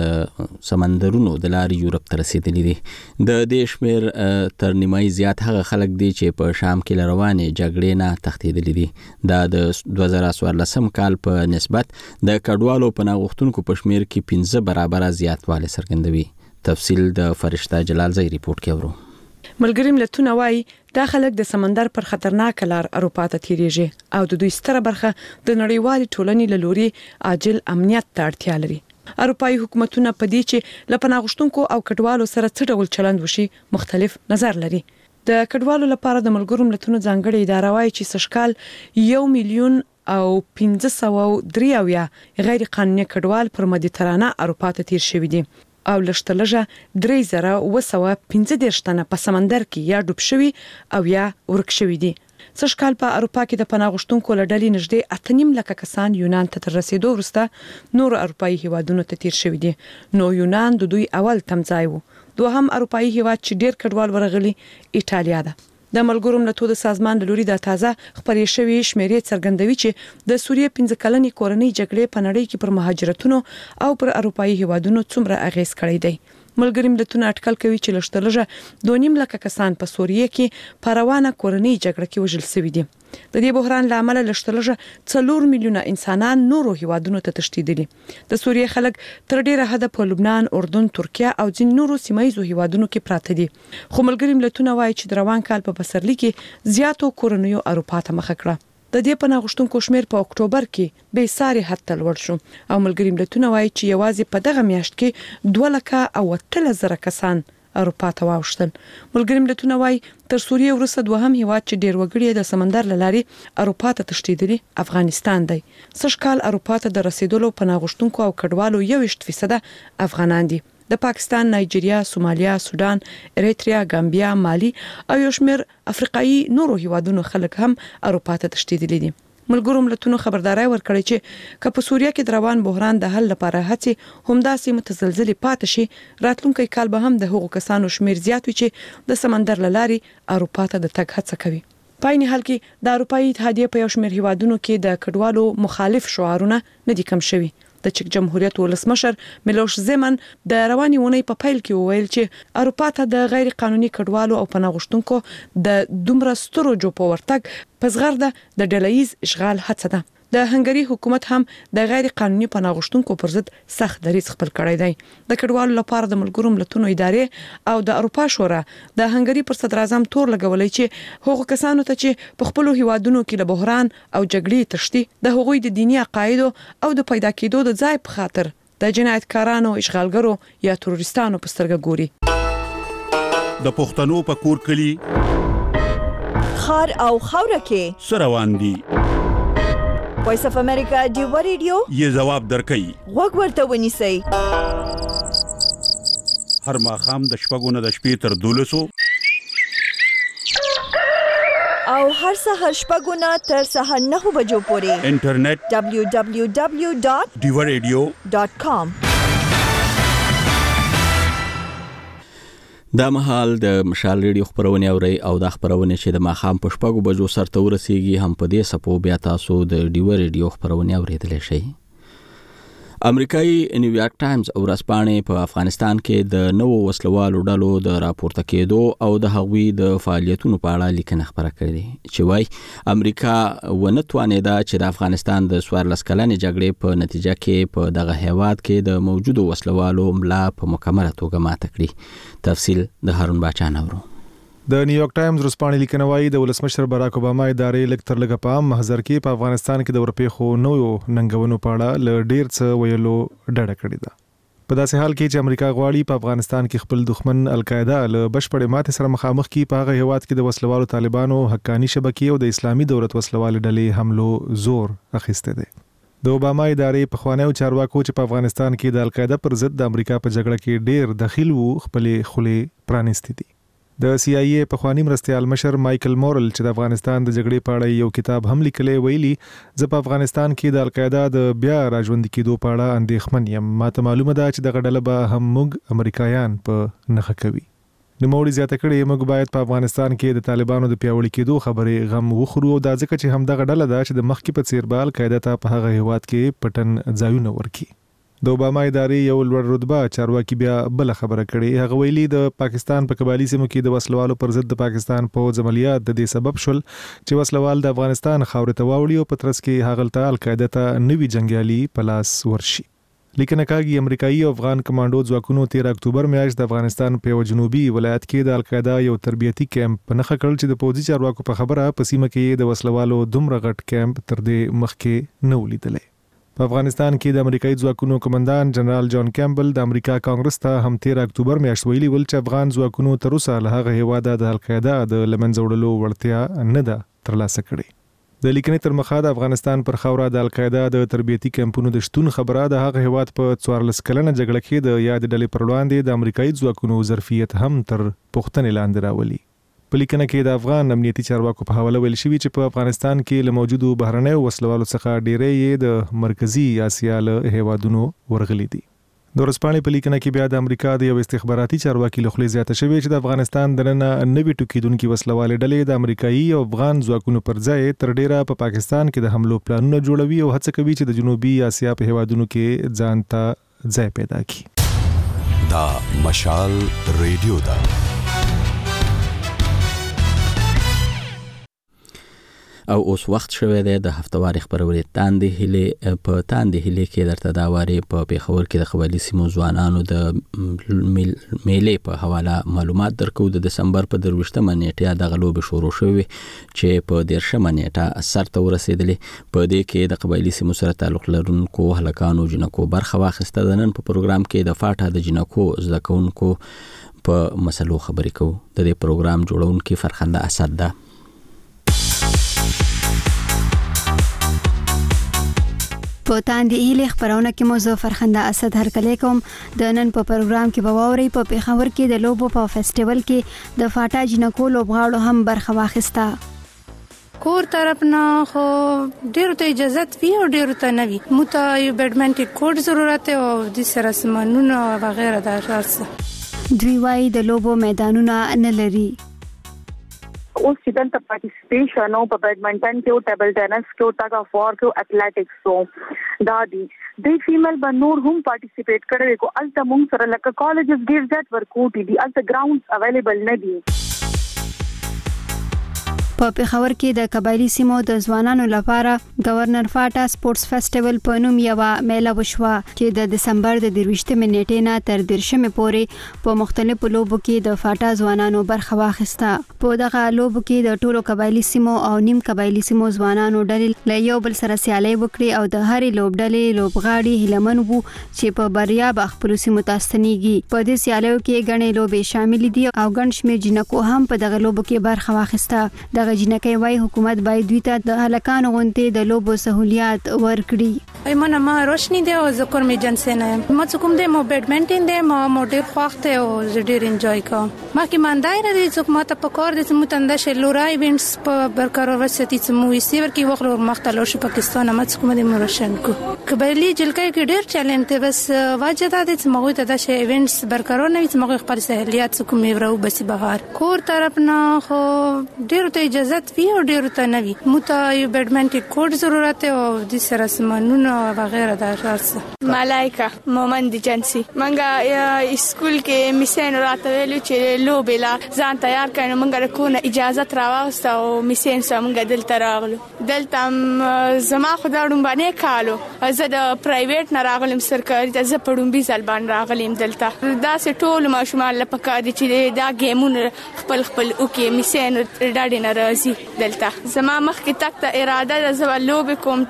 د سمندرونو د لارې یورپ ته رسیدلي دي. د دې شمېر تر نیمایي زیات هغه خلک دي چې په شام کې له روانې جګړې نه تښتېدلي دي. دا د دوه زره څوارلسم کال په نسبت د کډوالو پناه غوښتونکو په شمېر کې پنځه برابره زیاتوالی څرګندوي. تفصیل د فرشته جلال زئی ریپورت کې اورو. ملګری ملتونه وايي دا خلک د سمندر پر خطرناک لار اروپا ته تیریږي او د دوی ستره برخه د نړیوال ټولنې له لوري عاجل امنیت ته اړتیا لري. اروپایي حکومتونه په دې چې له پناه غوښتونکو او کډوالو سره څه ډول چلند وشي مختلف نظر لري. د کډوالو لپاره د ملګرو ملتونو ځانګړي اداره وايي چې سشکال یو میلیون او پنځه سوه درې اویا غیر قانوني کډوال پر مدیترانه اروپا ته تیر شوي دي او لشتلجه درې زره و سوه پنځه دېرش تنه په سمندر کې یا ډوب شوي او یا ورک شوي دي. سږکال په اروپا کې د پناه غوښتونکو له ډلې نږدې اته نیم لکه کسان یونان ته تر رسیدو وروسته نور اروپایي هیوادونو ته تیر شوي دي. نو یونان د دوی اول تمځای و. دوهم اروپایي هیواد چې ډیر کډوال ورغلي ایټالیا ده. د ملګرو ملتونو سازمان د لوري د تازه خبرې شوی شمیرې څرګندوي چې د سوریې پنځه کلنې کورنۍ جګړې په نړۍ کې پر مهاجرتونو او پر اروپایي هیوادونو څومره اغیز کړی دی. ملګری ملتونه اټکل کوي چې لشتلجه دوه نیم لکه کسان په سوریې کې په روانه کورنۍ جګړه کې وژل شوي دي. د دې بحران لامل لشتلجه څلور میلیونه انسانان نورو هیوادونو ته تښتیدلي. د سوریې خلک تر ډیره حد په لبنان، اردن، ترکیه او ځین نورو سیمایي هیوادونو کې پراته دي. خو ملګری ملتونه وایي چې د روان کال په پسرلي کې زیاتو کورنیو اروپا ته مخه کړه. د دې پناه غوښتونکو شمیر په اکتوبر کې به ساري حد ته لوړ شو او ملګری ملتونه وایي چې یوازې په دغه میاشت کې دوه لکه او اتلس زره کسان اروپا ته واوښتل. ملګری ملتونه وایي تر سوریې وروسته دوهم هیواد چې ډیر وګړي د سمندر له لارې اروپا ته تښتیدلي افغانستان دی. سږکال اروپا ته د رسیدلو پناه غوښتونکو او کډوالو یوویشت فیصده افغانان دي. د پاکستان، نایجیریا، سومالیا، سودان، اریتریا، ګامبیا، مالی او یو شمېر افریقایي نورو هیوادونو خلک هم اروپا ته تښتیدلي دي. ملګرو ملتونو خبرداري ورکړې چې که په سوریه کې روان بحران د حل لپاره هڅې همداسې متزلزلې پاتې شي راتلونکي کال به هم د هغو کسانو شمیر زیات وي چې د سمندر لاري اروپا ته د تګ هڅه کوي. په عین حال کې د اروپאי اتحادیه په یو شمېر هیوادونو کې د کډوالو مخالف شعارونه نه دي کم شوي. د چک جمهوریت ولسمشر میلوش زیمن د رواني ونې په پیل کې وویل چې اروپا ته د غیر قانوني کډوالو او پناه غوښتونکو د دومره سترو جوپو ورتګ په زغرده د ډلهیز اشغال هڅه ده. د هنګری حکومت هم د غیر قانوني پناه غوښتونکو پر ضد سخت دریځ خپل کړی دی. د کډوالو لپاره د ملګرو ملتونو ادارې او د اروپا شورا د هنګری پر صدر اعظم تور لګولې چې هغو کسانو ته چې په خپل هیوادونو کې له بحران او جګړې تشتي د هغوی د دینی عقایدو او د پیدا کېدو د ځای په خاطر د جنایتکارانو اشغالګرو یا تروریستانو په سترګه ګوري. د پښتنو په کور کلی خار او خوره کې سروان دي. وایس اف امریکا دیو ریډیو یې جواب درکړي. وګ ورته ونیسئ. هر ماښام د شپږو نه د شپې تر دولسو او هر سهار شپږو نه تر سهار نهو بجو پورې انټرنیټ دبلیو دبلیو دبلیو ډاٹ دیو ریډیو ډاٹ کام. دا مهال د مشال ریډیو خبرونه اوري او د خبرونه چې د ماخام په شپږو بجو سرته ورسیږي هم په دې سپو بیا تاسو د ډیو ریډیو خبرونه اوریدل شئ. امریکایي نیویارک ټایمز او ورځپاڼې په افغانستان کې د نوو وسلوالو ډلو د راپورته کېدو او د هغوی د فعالیتونو په اړه لیکنه خبره کړې چې وايي امریکا ونه توانېده چې د افغانستان د څوارلس کلنې جګړې په نتیجه کې په دغه هیواد کې د موجودو وسلوالو ملا په مکمله توګه ماته کړي. تفصیل د هارون باچا نورو. د نیویارک ټایمز ورځپاڼې لیکنه وايي د ولسمشر باراک اوباما ادارې لږ تر لږه په محضر کې په افغانستان کې د ورپېښو نوو ننګونو په اړه ل ډیر څه ویلو ډډه کړې ده. په داسې حال کې چې امریکا غواړي په افغانستان کې خپل دښمن القاعده له بشپړې ماتې سره مخامخ کی په هغه هیواد کې د وسلوالو طالبانو حقاني شبکې او د اسلامي دولت وسلوالې ډلې حملو زور اخیسته دي. د اوباما ادارې په خوانیو چارواکو چې په افغانستان کې د القاعده پر ضد د امریکا په جګړه کې ډیر دخیل وو خپلې خولې پرانیستې دي. د سی آی ای په خواني مرستيال مشر مایکل مورل چې د افغانستان د جګړې په اړه یو کتاب هم لیکلی ویلي زه په افغانستان کې د القاعده د بیا راژوندي کېدو په اړه اندېښمن یم. ماته معلومه ده چې دغه ډله به هم موږ امریکایان په نښه کوي. نوموړي زیاته کړې موږ باید په افغانستان کې د طالبانو د پیاوړي کېدو خبرې غم وخورو او دا ځکه چې هم دغه ډله ده چې د مخکې په څیر به القاعده ته په هغه هیواد کې پټن ځایونه ورکړي. د اوباما ادارې یو لوړ رتبه چارواکي بیا بل خبره کړې. هغه ویلي د پاکستان په قبالي سیمو کې د وسلوالو پر ضد د پاکستان پوځ عملیات د دې سبب شول چې وسلوال د افغانستان خاورې ته واوړي او په ترڅ کې هغلته القاعده ته نوي جنگیالي په لاس ورشي. لیکنه کاږي امریکایي او افغان کمانډو ځواکونو تیر اکتوبر میاشت د افغانستان په جنوبي ولایت کې د القاعده یو تربیتي کیمپ په نخښه کړل چې د پوځي چارواکو په خبره په سیمه کې د وسلوالو دومره غټ کیمپ تر دې مخکې نه ولیدلی. په افغانستان کې د امریکایي ځواکونو کمانډان جنرال جان کیمبل د امریکا کانګرس ته هم تیر اکتوبر میاشت ویلي ول چې افغان ځواکونو تر اوسه له هغه هیواده د القاعده د لمنځه وړلو وړتیا نه ده ترلاسه کړې. د لیکنې تر مخه د افغانستان پر خاوره د القاعده د تربیتي کیمپونو د شتون خبره د هغه هیواد په څوارلس کلنه جګړه کې د یاد ډلې پر وړاندې د امریکایي ځواکونو ظرفیت هم تر پوښتنې لاندې راولي. په لیکنه کې د افغان امنیتي چارواکو په حواله ویل شوی چې په افغانستان کې له موجودو بهرنیو وسلوالو څخه ډیری یې د مرکزی اسیا له هیوادونو ورغلي دي. د ورځپاڼې په لیکنه کې بیا د امریکا د یو استخباراتي چارواکي له خولې زیاته شوی چې د افغانستان دننه نوي ټوکیدونکو وسلوالې ډلې د امریکایي او افغان ځواکونو پر ځای تر ډیره په پا پاکستان کې د حملو پلانونه جوړوي او هڅه کوي چې د جنوبي اسیا په هیوادونو کې ځان ته ځای پیدا کړي. دا مشال ریډیو دا او اوس وخت شوه دی د هفتواري خبرونه تاندې هلي په تاندې هلي کې درته دا واري په پیښور کې د قبایلی سیمو ځوانانو د میلې په حواله معلومات درکو. د دسمبر په درويشتمه نیټه د غلوب شروع شوه چې په دیرشمه نیټه سرته ورسېدلې. په دې کې د قبایلی سیمو سره تعلق لرونکو هلکانو جنکو برخه واخیسته. د نن په پروګرام کې د فاټا د جنکو زده کوونکو په مسلو خبرې کوو. د دې پروګرام جوړونکي فرخنده اسد ده. په تاندې هلي خبرونه کې مو زه فرخنده اسد هرکلی کوم. د نن په پروګرام کې به واورئ په پیښور کې د لوبو په فیسټیوال کې د فاټا جنکو لوبغاړو هم برخه واخیسته. کور طرف نه خو ډیرو ته اجازه وی او ډیرو ته نه وی مو ته یو بیډمنټن کوډ ضرورت او د سره سمانونه او وغیرہ دا شارڅ دوی وايي د لوبو میدانونه نه لري. اوس چې دلته پارټیسپیشن او په بیډمنټن کې او ټیبل ټینس کې او ټاګ اف وار کې او اټلیټکس او دا دي د فیمیل به نور هم پارټیسپیټ کړي کو الته مونږ سره لکه کالجز ډیر زیات ورکوټ دي الته ګراوندز اویلیبل نه دي. په پېښور کې د قبایلی سیمو د ځوانانو لپاره گورنر فاټا سپورتس فیسټیوال په نوم یو میله وشوه چې د دسمبر د درویشتمې نیټې نه تر دیرشمې پورې په مختلفو لوبو کې د فاټا ځوانانو برخه واخیسته. په دغه لوبو کې د ټولو قبایلی سیمو او نیم قبایلی سیمو ځوانانو ډلې له یو بل سره سیالي وکړي او د هرې لوبډلې لوبغاړي هیلمن وو چې په بریا به خپل سیمو ته ستنېږي. په دې سیالیو کې غنې لوبې شامل دي او ګڼ شمېر جنکو هم په دغه لوبو کې برخه واخیسته. دغه جنکې وايي حکومت باید دوی ته د هلکانو غونډې د لوبو سہولیات ورکړي. ایمانه ما روشنی دی او ذکر می جنسه نه ما څوم دی مو بیډمنټن دی ما مو ډیر خوښ دی او زه ډیر انجوای کوم. ما کې ماندای را دي څوک ما ته پکور دي چې مو تنده شلورا ایونټس په برقرار وساتي چې مو یې ور کې وخت مختلف شو پاکستان ما څوم دی مو روشن کو قبایلی جلکې کې ډیر چیلنج دی بس واجب ده چې مو ته د ایونټس برقرار نه وي چې مو خپل سہولیات څوک می ورو بس بهر کور طرف نه خو ډیر ته اجازه وی او ډیر ته نه وي مو ته یو بیډمنټن کوډ ضرورت او د سره سمانونه وغیرہ دا شارڅ. ملائکه مومند جنسي منګه اسکول کې میسین راته ویلو چې لوبلا ځان تیار کړم منګه کو نه اجازه راوسته او میسین سم غدل تراغلو دلته زما خداړم باندې کالو زه د پرایویټ نه راغلم سرکاري ته زه پړم بي ځلبان راغلم دلته دا سه ټول ماشومان لپاره چې دا گیمونه خپل خپل او کې میسین ډاډي ناراضي دلته زما مخ کې تک ته اراده د زولوب کوم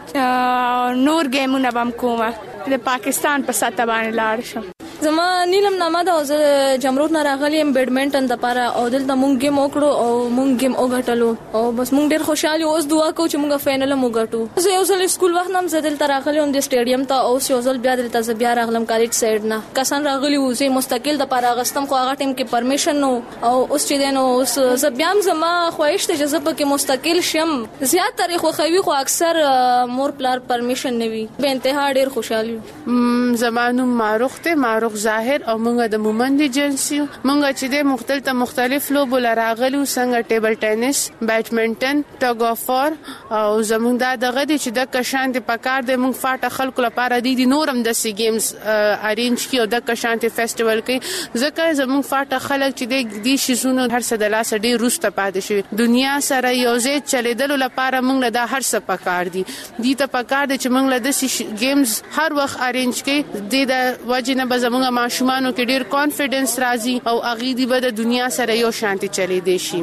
نور گیمونه بم کومه د پاکستان په ساته باندې لاړ شم. زما نیلم نامه ده او زه جمرود نه راغلم بیډمنټن د لپاره او دلته مونږ گیم وکړو او مونږ گیم وګټلو او بس مونږ ډیر خوشاله اوس دعا کوو چې مونږ فائنل مو ګټو. زه یو ځل سکول وخت نم زه دلته راغلم د سټیډیم ته او یو ځل بیا دلته زه بیا راغلم کالج سایډ نه کسان راغلی و زه مستقل د لپاره غستم خو هغه ټیم کې پرمیشن نو او اوس چې دینو اوس زه بیا زما خواهش ته چې زه په کې مستقل شم زیات تاریخ خوي خو اکثر مور پلار پرمیشن نوي به انتها ډیر خوشاله. زمانو معروف ته معروف ظاهر او مونږ د مومند جنسي مونږ چې د مختلف مختلف لوبو لراغلو څنګه ټیبل ټینس بیډمنټن ټاګ اف وار او زمونږ د دغه چې د کشان د پکار د مونږ فاټه خلکو لپاره د نورم د سی گیمز ارینج کیو د کشان ته فیسټیوال کې ځکه زمونږ فاټه خلک چې د دې شیزونو هر څه د لاس ډیر روسته پاتې شي دنیا سره یو ځای چلیدل لپاره مونږ د هر څه پکار دي دي ته پکار دي چې مونږ د سی گیمز هر وخت ارینج کې د وجنه به زمونږ ماشومان مانو کې ډیر کانفیډنس راځي او اغي دی به د دنیا سره یو شانتي چلی دی شي.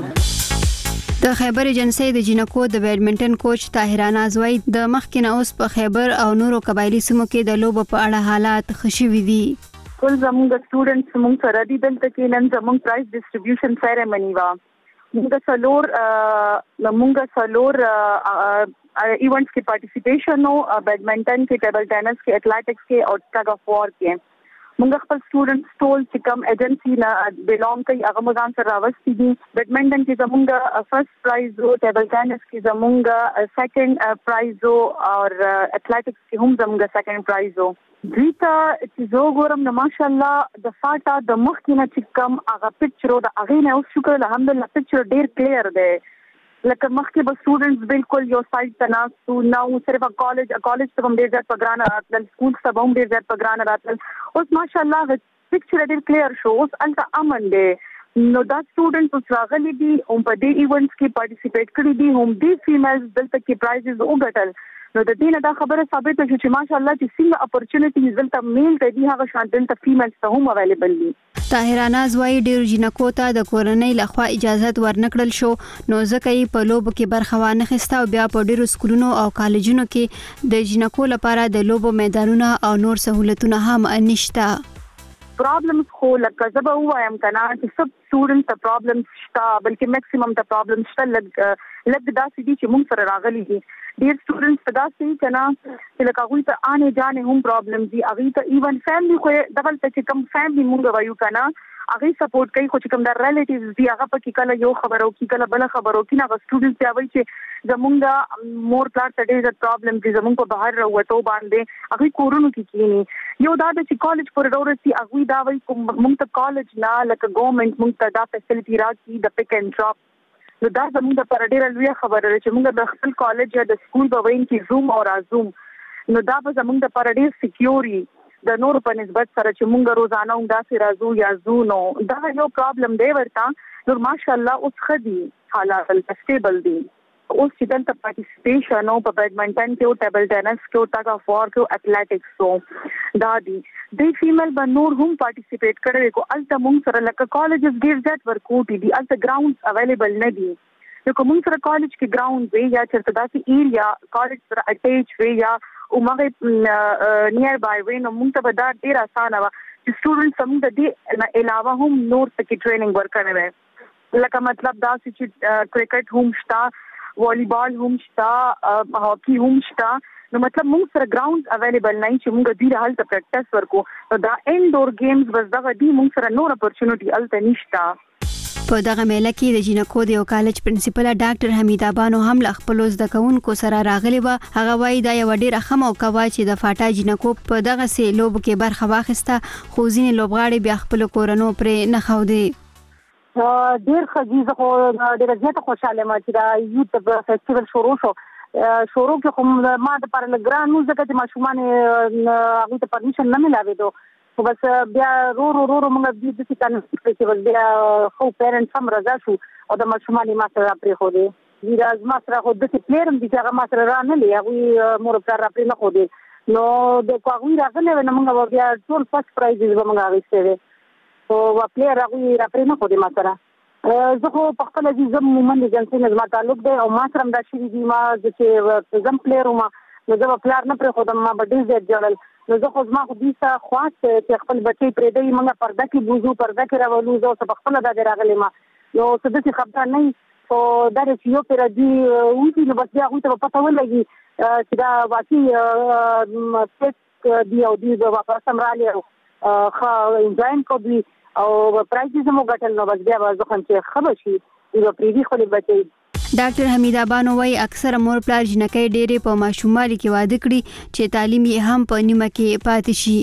د خیبر ایجنسی د جنکو د بیډمنټن کوچ طاهرانه زوی د مخکینه اوس په خیبر او نورو قبایلی سیمو کې د لوبو په اړه حالات خشوي دي. ټول زموږ سټوډنټس موږ سره دي دلته کې نن زموږ پرایز ډیسټریبیوشن سیریمونی وا موږ سلور موږ سلور ایونټس کې پارټیسپیشن نو بیډمنټن کې ټیبل ټینس کې اټلیټکس کې او ټاګ اف وار کې موږ خپل سټوډنټس ټول چې کوم ایجنسی نه بیلونګ کوي هغه موږ سره راوستي دي. بیډمنټن کې زموږ فرست پرایز او ټیبل ټینس کې زموږ سیکنډ پرایز او اټلیټکس کې هم زموږ سیکنډ پرایز او دیتا چې زه ګورم نو ماشاءالله د فاټا د مخ کې نه چې کوم هغه پکچر او د هغه نه اوس شکر الحمدلله پکچر ډیر کلیر دی لکه مخکې به سټوډنټس بالکل یو سایډ ته ناستو نو صرف کالج کالج ته هم ډیر زیات پګرانه راتلل سکول ته هم ډیر زیات پګرانه راتلل اوس ماشاءالله پکچر ډیر کلیر شو اوس الته امن دی نو دا سټوډنټس اوس راغلي دي هم په دې ایونټس کې پارټیسپیټ کړي دي هم دې فیمیلز دلته کې پرایزز وګټل نو د دې نه دا خبره ثابته شو چې ماشاءالله چې څنګه اپورچونټیز دلته میل ته دي هغه شان دلته فیمیلز ته هم اویلیبل دي. طاهرانه زوی ډیر جنکو ته د کورنۍ لخوا اجازه ورنکړل شو نو ځکه یې په لوبو کې برخه وانه خسته او بیا په ډیرو سکولونو او کالجونو کې د جنکو لپاره د لوبو میدانونه او نور سہولتونه هم نشته. پرابلمز خو لکه زه به وایم کنه چې سب سټوډنټ ته پرابلمز شته بلکې میکسیمم ته پرابلمز شته لکه لږ داسې دي چې موږ سره راغلي دي ډیر سټوډنټس په داسې کنا چې لکه هغه ته آنے جانے هم پرابلم دي هغه ته ایون فیملی خو دغه ته چې کم فیملی موږ وایو کنا هغه سپورټ کوي خو چې کوم د ریلیټیوز دي هغه په کې کله یو خبرو کې کله بل خبرو کې نه سټوډنټس دی وایي چې زمونږ مور پلار ته ډېر پرابلم دي زمونږ په بهر راوته باندې هغه کورونو کې کینی یو دا چې کالج پر ورسي هغه دا وایي کوم موږ ته کالج نه لکه ګورنمنت موږ ته دا فیسیلیټي راکړي د پک اینڈ ډراپ نو دا زمونږ د پر ډېر لوی خبره چې موږ د خپل کالج یا د سکول په وین کې زوم او ازوم نو دا به زمونږ د پر ډېر سکیوري د نور په نسبت سره چې مونږ روزانه هم داسې راځو یا زو نو دا یو پرابلم دی ورته نو ماشاءالله اوس خدي حالات سټیبل دي اوس چې دلته پارټیسپیشن او په بیډمنټن کې او ټیبل ټینس کې او ټاګ اف وار کې او اټلیټکس سو دا دي د فیمیل به نور هم پارټیسپیټ کړي کو الته مونږ سره لکه کالجز ډیر زیات ورکوټي دي الته ګراوندز اویلیبل نه دي نو کوم سره کالج کې ګراوند وي یا چرته داسې ایریا کالج سره اٹیچ وي یا او مغه نیر بای وي نو موږ ته دا ډیر اسانه و چې سټوډنټس هم د دې علاوه هم نور څه ټریننګ ورکړي لکه مطلب دا چې کرکټ هم شتا والیبال هم شتا هاکی هم شتا نو مطلب موږ سره ګراوند اویلیبل نه چې موږ دې حالت پریکټیس ورکو نو دا انډور گیمز بس دغه دی موږ سره نور اپورچونټی الته نشتا په دغه میله کې د جینکو د یو کالج پرنسپل ډاکټر حمیدا بانو هم ل خپل زده کوونکو سره راغلی و هغه وایي دا یو ډیره ښه موقع وه چې د فاټا جینکو په دغسې لوبو کې برخه واخیسته خو ځینې لوبغاړي بیا خپلو کورنو پرې نه ښودې ډیر ښه دي زه خو ډیره زیاته خوشحاله یم چې دا یوت فیسټیول شروع شو شروع کې خو ما دپاره لږ ګران و ځکه چې ماشومان هغوی ته پرمیشن نه میلاوېدو خو بس بیا رو رو رو رو موږ دې داسې کانې کړې چې بس بیا ښه پیرنټس هم رضا شو او د ماشومان یې ما سره راپرېښودې بیا زما سره خو داسې پلیر هم دي چې هغه ما سره رانلې هغوی مور پلار راپرې نه ښودې نو د که هغوی راغلی وی نو موږ به بیا ټول فرسټ پرایزز به موږ اخیستی وی خو پلیر هغوی راپرې نه ښودې ما سره زه خو په خپله چې زه مومند ایجنسۍ نه زما تعلق دی او ما سره هم دا شوي دي ما زه چې زه هم پلیر وم نو زه به پلار نه پرېښودم ما به ډېر زیات ژړل نو زه خو زما خو دوی ته خواست چې خپل بچی پرېږدوي موږ پرده کې بوځو پرده کې راولو زه اوس په خپله دا دی راغلی ما نو څه داسې خفګان نه وي خو دا دی چې یو پېره دوی وځي نو بس بیا هغوی ته به پته ولګي چې دا واقعي سټیټ دی او دوی به واپس هم رالي او ښه انجوای هم کوو دوی او پرایزز هم وګټل نو بس بیا به زه خو چې ښه به شي دوی به پرېږدي خپلې بچی ډاکټر حمیدا بانو وايي اکثره مور پلار جنکۍ ډېرې په ماشوموالي کې واده کړي چې تعلیم یې هم په نیمه کې پاتې شي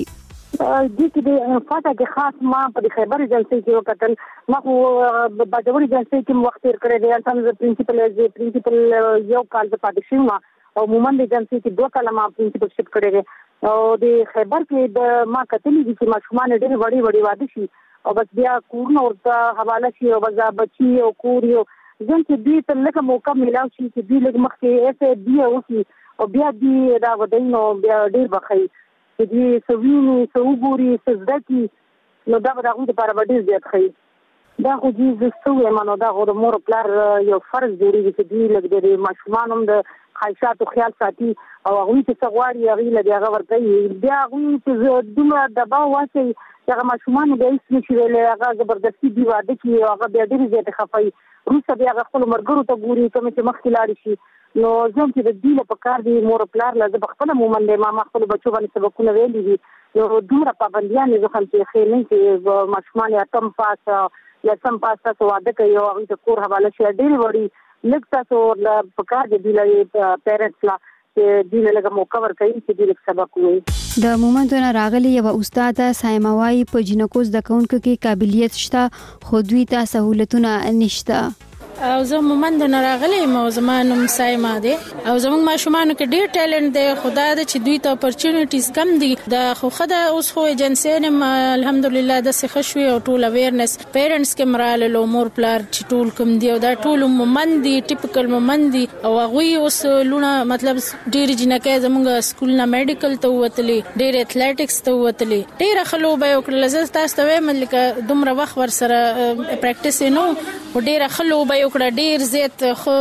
دې کې د فاټا کې خاص ما په خیبر ایجنسۍ کې وکتل ما خو باجوړ ایجنسۍ کې وخت تیر کړی دی البته زه پرنسپل از پرنسپل یو کال د پاتې شوم او مومند ایجنسۍ کې دوه کاله ما پرنسپلشپ کړی دی او د خیبر کې د ما کتلې دي چې ماشومان ډېر وړي وړي واده شي او بس بیا کورونه ورته حواله شي او بس بچي او کور یو ځکه چې دوی ته لږه موقع میلاو شي چې دوی لږ مخکې ایسه بیه وکړي او بیا دوی راودئ نو بیا ډېر به ښه وي چې دوی څه ویني څه وګوري څه زده کړي نو دا به د هغوی دپاره به ډېر زیات ښه وي دا خو دوی زه څه ووایم نو دا خو د مور پلار یو فرض جوړېږي چې دوی لږ د ماشومان هم د خواهشاتو خیال ساتي او هغوی چې څه غواړي هغوی له د هغه ورکوي بیا هغوی چې دومره دباو واچوي چې هغه ماشومان بیا هېڅ نشي ویلی هغه زبردستي دوی واده کړي او هغه بیا ډېرې زیاتې خفه وي وروسته بیا هغه خپلو ملګرو ته ګوري کومې چې مخکې لاړې شي نو زه هم چې د دوی له پکار دي مور پلار له زه په خپله مومند یم ما خپلو بچو باندې سبقونه ویلي دي نو دومره پابندیان یې زه خم چې ښې نه چې ماشومان یا اتم پاس یا سم پاس تاسو واده کوي او هغوی ته کور حواله شي ډېرې وړي لږ تاسو له پکار دي دوی له پیرنټس له چې دوی له لږه موقع ورکوي چې دوی لږ سبق ووایي د مومندو نه راغلې یوه استاده سایمه وایي په جینکو زده کوونکو کې قابلیت شته خو دوی ته سهولتونه نشته او زه مومند نه راغلی یم او زما نوم سایمه دی او زموږ ماشومانو کې ډېر ټیلنټ دی خو دا ده چې دوی ته اپورچونیټیز کم دي دا خو ښه ده اوس خو ایجنسۍ یم الحمدلله داسې ښه شوې او ټول اویرنس پیرنټس کې م راللو مور پلار چې ټول کوم دي او دا ټول مومند دي ټیپیکل مومند دي او هغوی اوس لونه مطلب ډېرې جینکۍ زموږ سکول نه میډیکل ته ووتلې ډېرې اټلیټکس ته ووتلې ډېره ښه لوبه یې وکړله زه تاسو ته وایم لکه دومره وخت ورسره پریکټس یې نه خو ډېره ښه لوبه وکړه ډیر زیات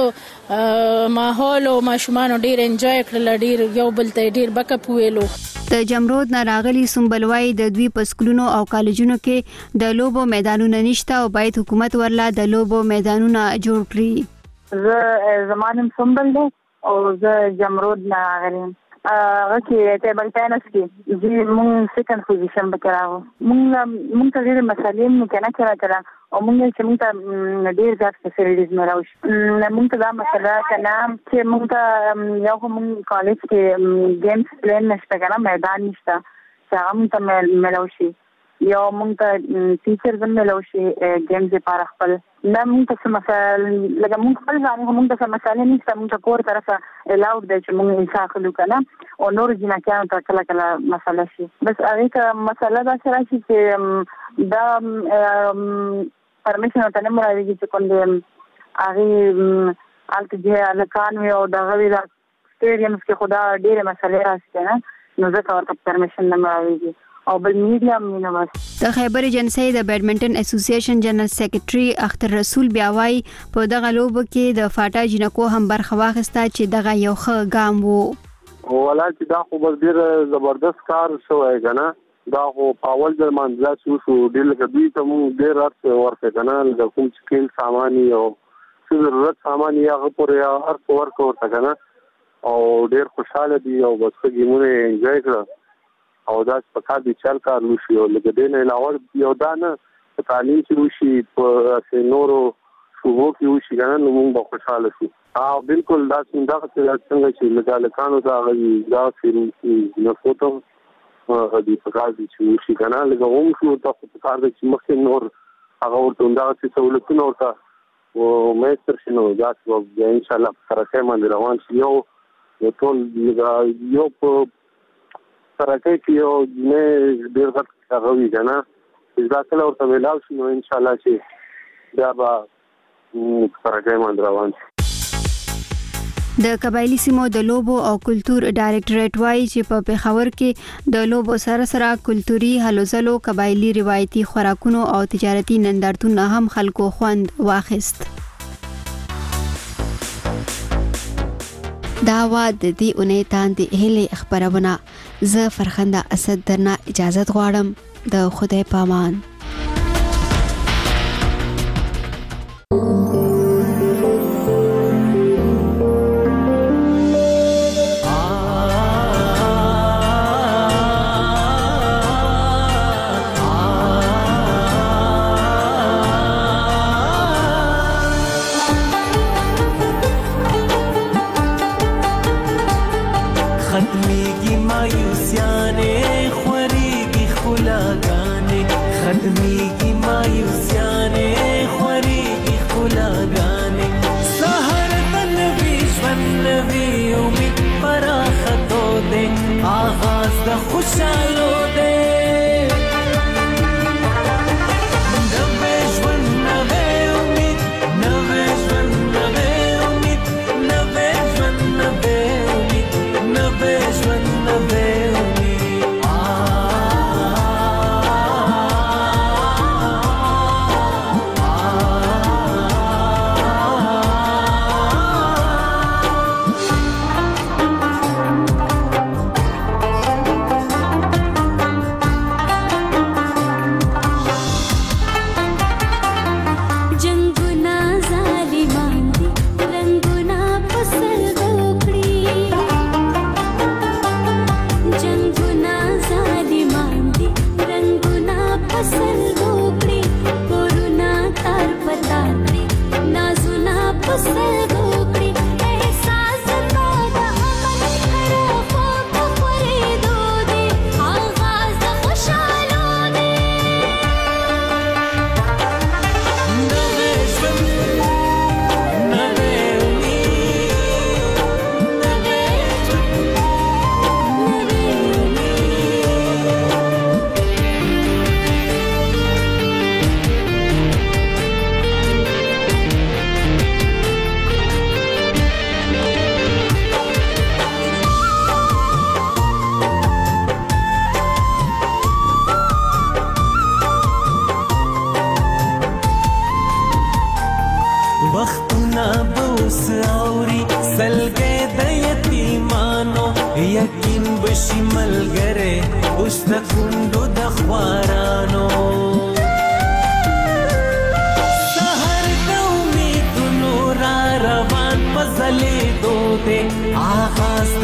خو ماحول او ماشومان ډیر انجوای کړل ډیر یو بل ته ډیر بکپ ویلو د جمرود نه راغلي سنبلوای د دوی په سکولونو او کالجونو کې د لوبو میدانونه نشته او باید حکومت ورله د لوبو میدانونه جوړ کړي زه زمانم سنبل دی او زه جمرود نه راغلم. هغه کې ټیبل ټینس کې چې موږ سیکنډ پوزیشن به کراو. موږ موږ ته ډېر مسالې مو کنه کړه کړه او موږ چې موږ ته ډېر ځات فیسیلیټیز مراوش. موږ ته دا مسله کنه چې موږ ته یو کوم کالج کې گیمز پلان نشته کنه میدان نشته چې هغه موږ ته ملاوشي. یو موږ ته ټیچر زم ملاوشي گیمز لپاره خپل نه موږ ته مسله لکه موږ خپل ځان موږ ته مسله نشته. موږ ته کور طرفه الاود دی چې موږ انصاف وکړو کنه او نور جنکیانو ته کله کله مسله شي. بس هغه کا مسله دا سره شي چې دا پرمیشن ته نه مرادي چې کوم دی هغه الته چې الکان وي او دغه وی دا سټیډیمز کې خدا ډېر مسله راځي نه نو زه ورته پرمیشن نه مرادي او بل میډیا مینوس. د خیبر ایجنسی د بیډمنټن اسوسییشن جنرال سیکریټري اختر رسول بیا وايي په دغه لوب کې د فاټا جنکو هم برخه واخیسته چې دغه یو ښه ګام وو. ولا چې دا خو بس ډېر زبردست کار شوی کنه. دا خو پاول د منځه شو شو ډېر کبي ته مو ډېر راځي ورته کنه د کوم سکیل ساماني او څه ضرورت ساماني هغه پورې هر څور ورته کنه او ډېر خوشاله دي او بس گیمونه انجوای کړه او دا په کار دي چل کار وشي او لکه دې نه علاوه یو دا نه تعلیم چې وشي په نورو شوبو کې وشي کنه نو موږ به خوشاله شو. او بالکل دا څنګه څنګه چې لګاله کانو دا غي دا چې نو فوټو دې په کار دي چې وشي کنه لکه هم شو ته په کار دي چې مخکې نور هغه ورته دا چې سہولتونه ورته او مې تر شنو دا چې ان شاء الله سره کې روان شي یو یو ټول یو په سرکه کې یو نه ډېر وخت راغوي کنه دا کله ورته ویلاو شي نو ان شاء الله چې دا به سرکه باندې روان شي. د قبایلی سیمو د لوبو او کلچر ډایریکټریټ وايي چې په پېښور کې د لوبو سره سره کلچري هلو ځلو قبایلی روایتي خوراکونو او تجارتي نندارتونو هم خلکو خوند واخیست. دا وا د دې اونۍ تاندې هلي خبرونه زه فرخنده اسد درنه اجازه غواړم. د خدای پامان.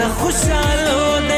د خوشالو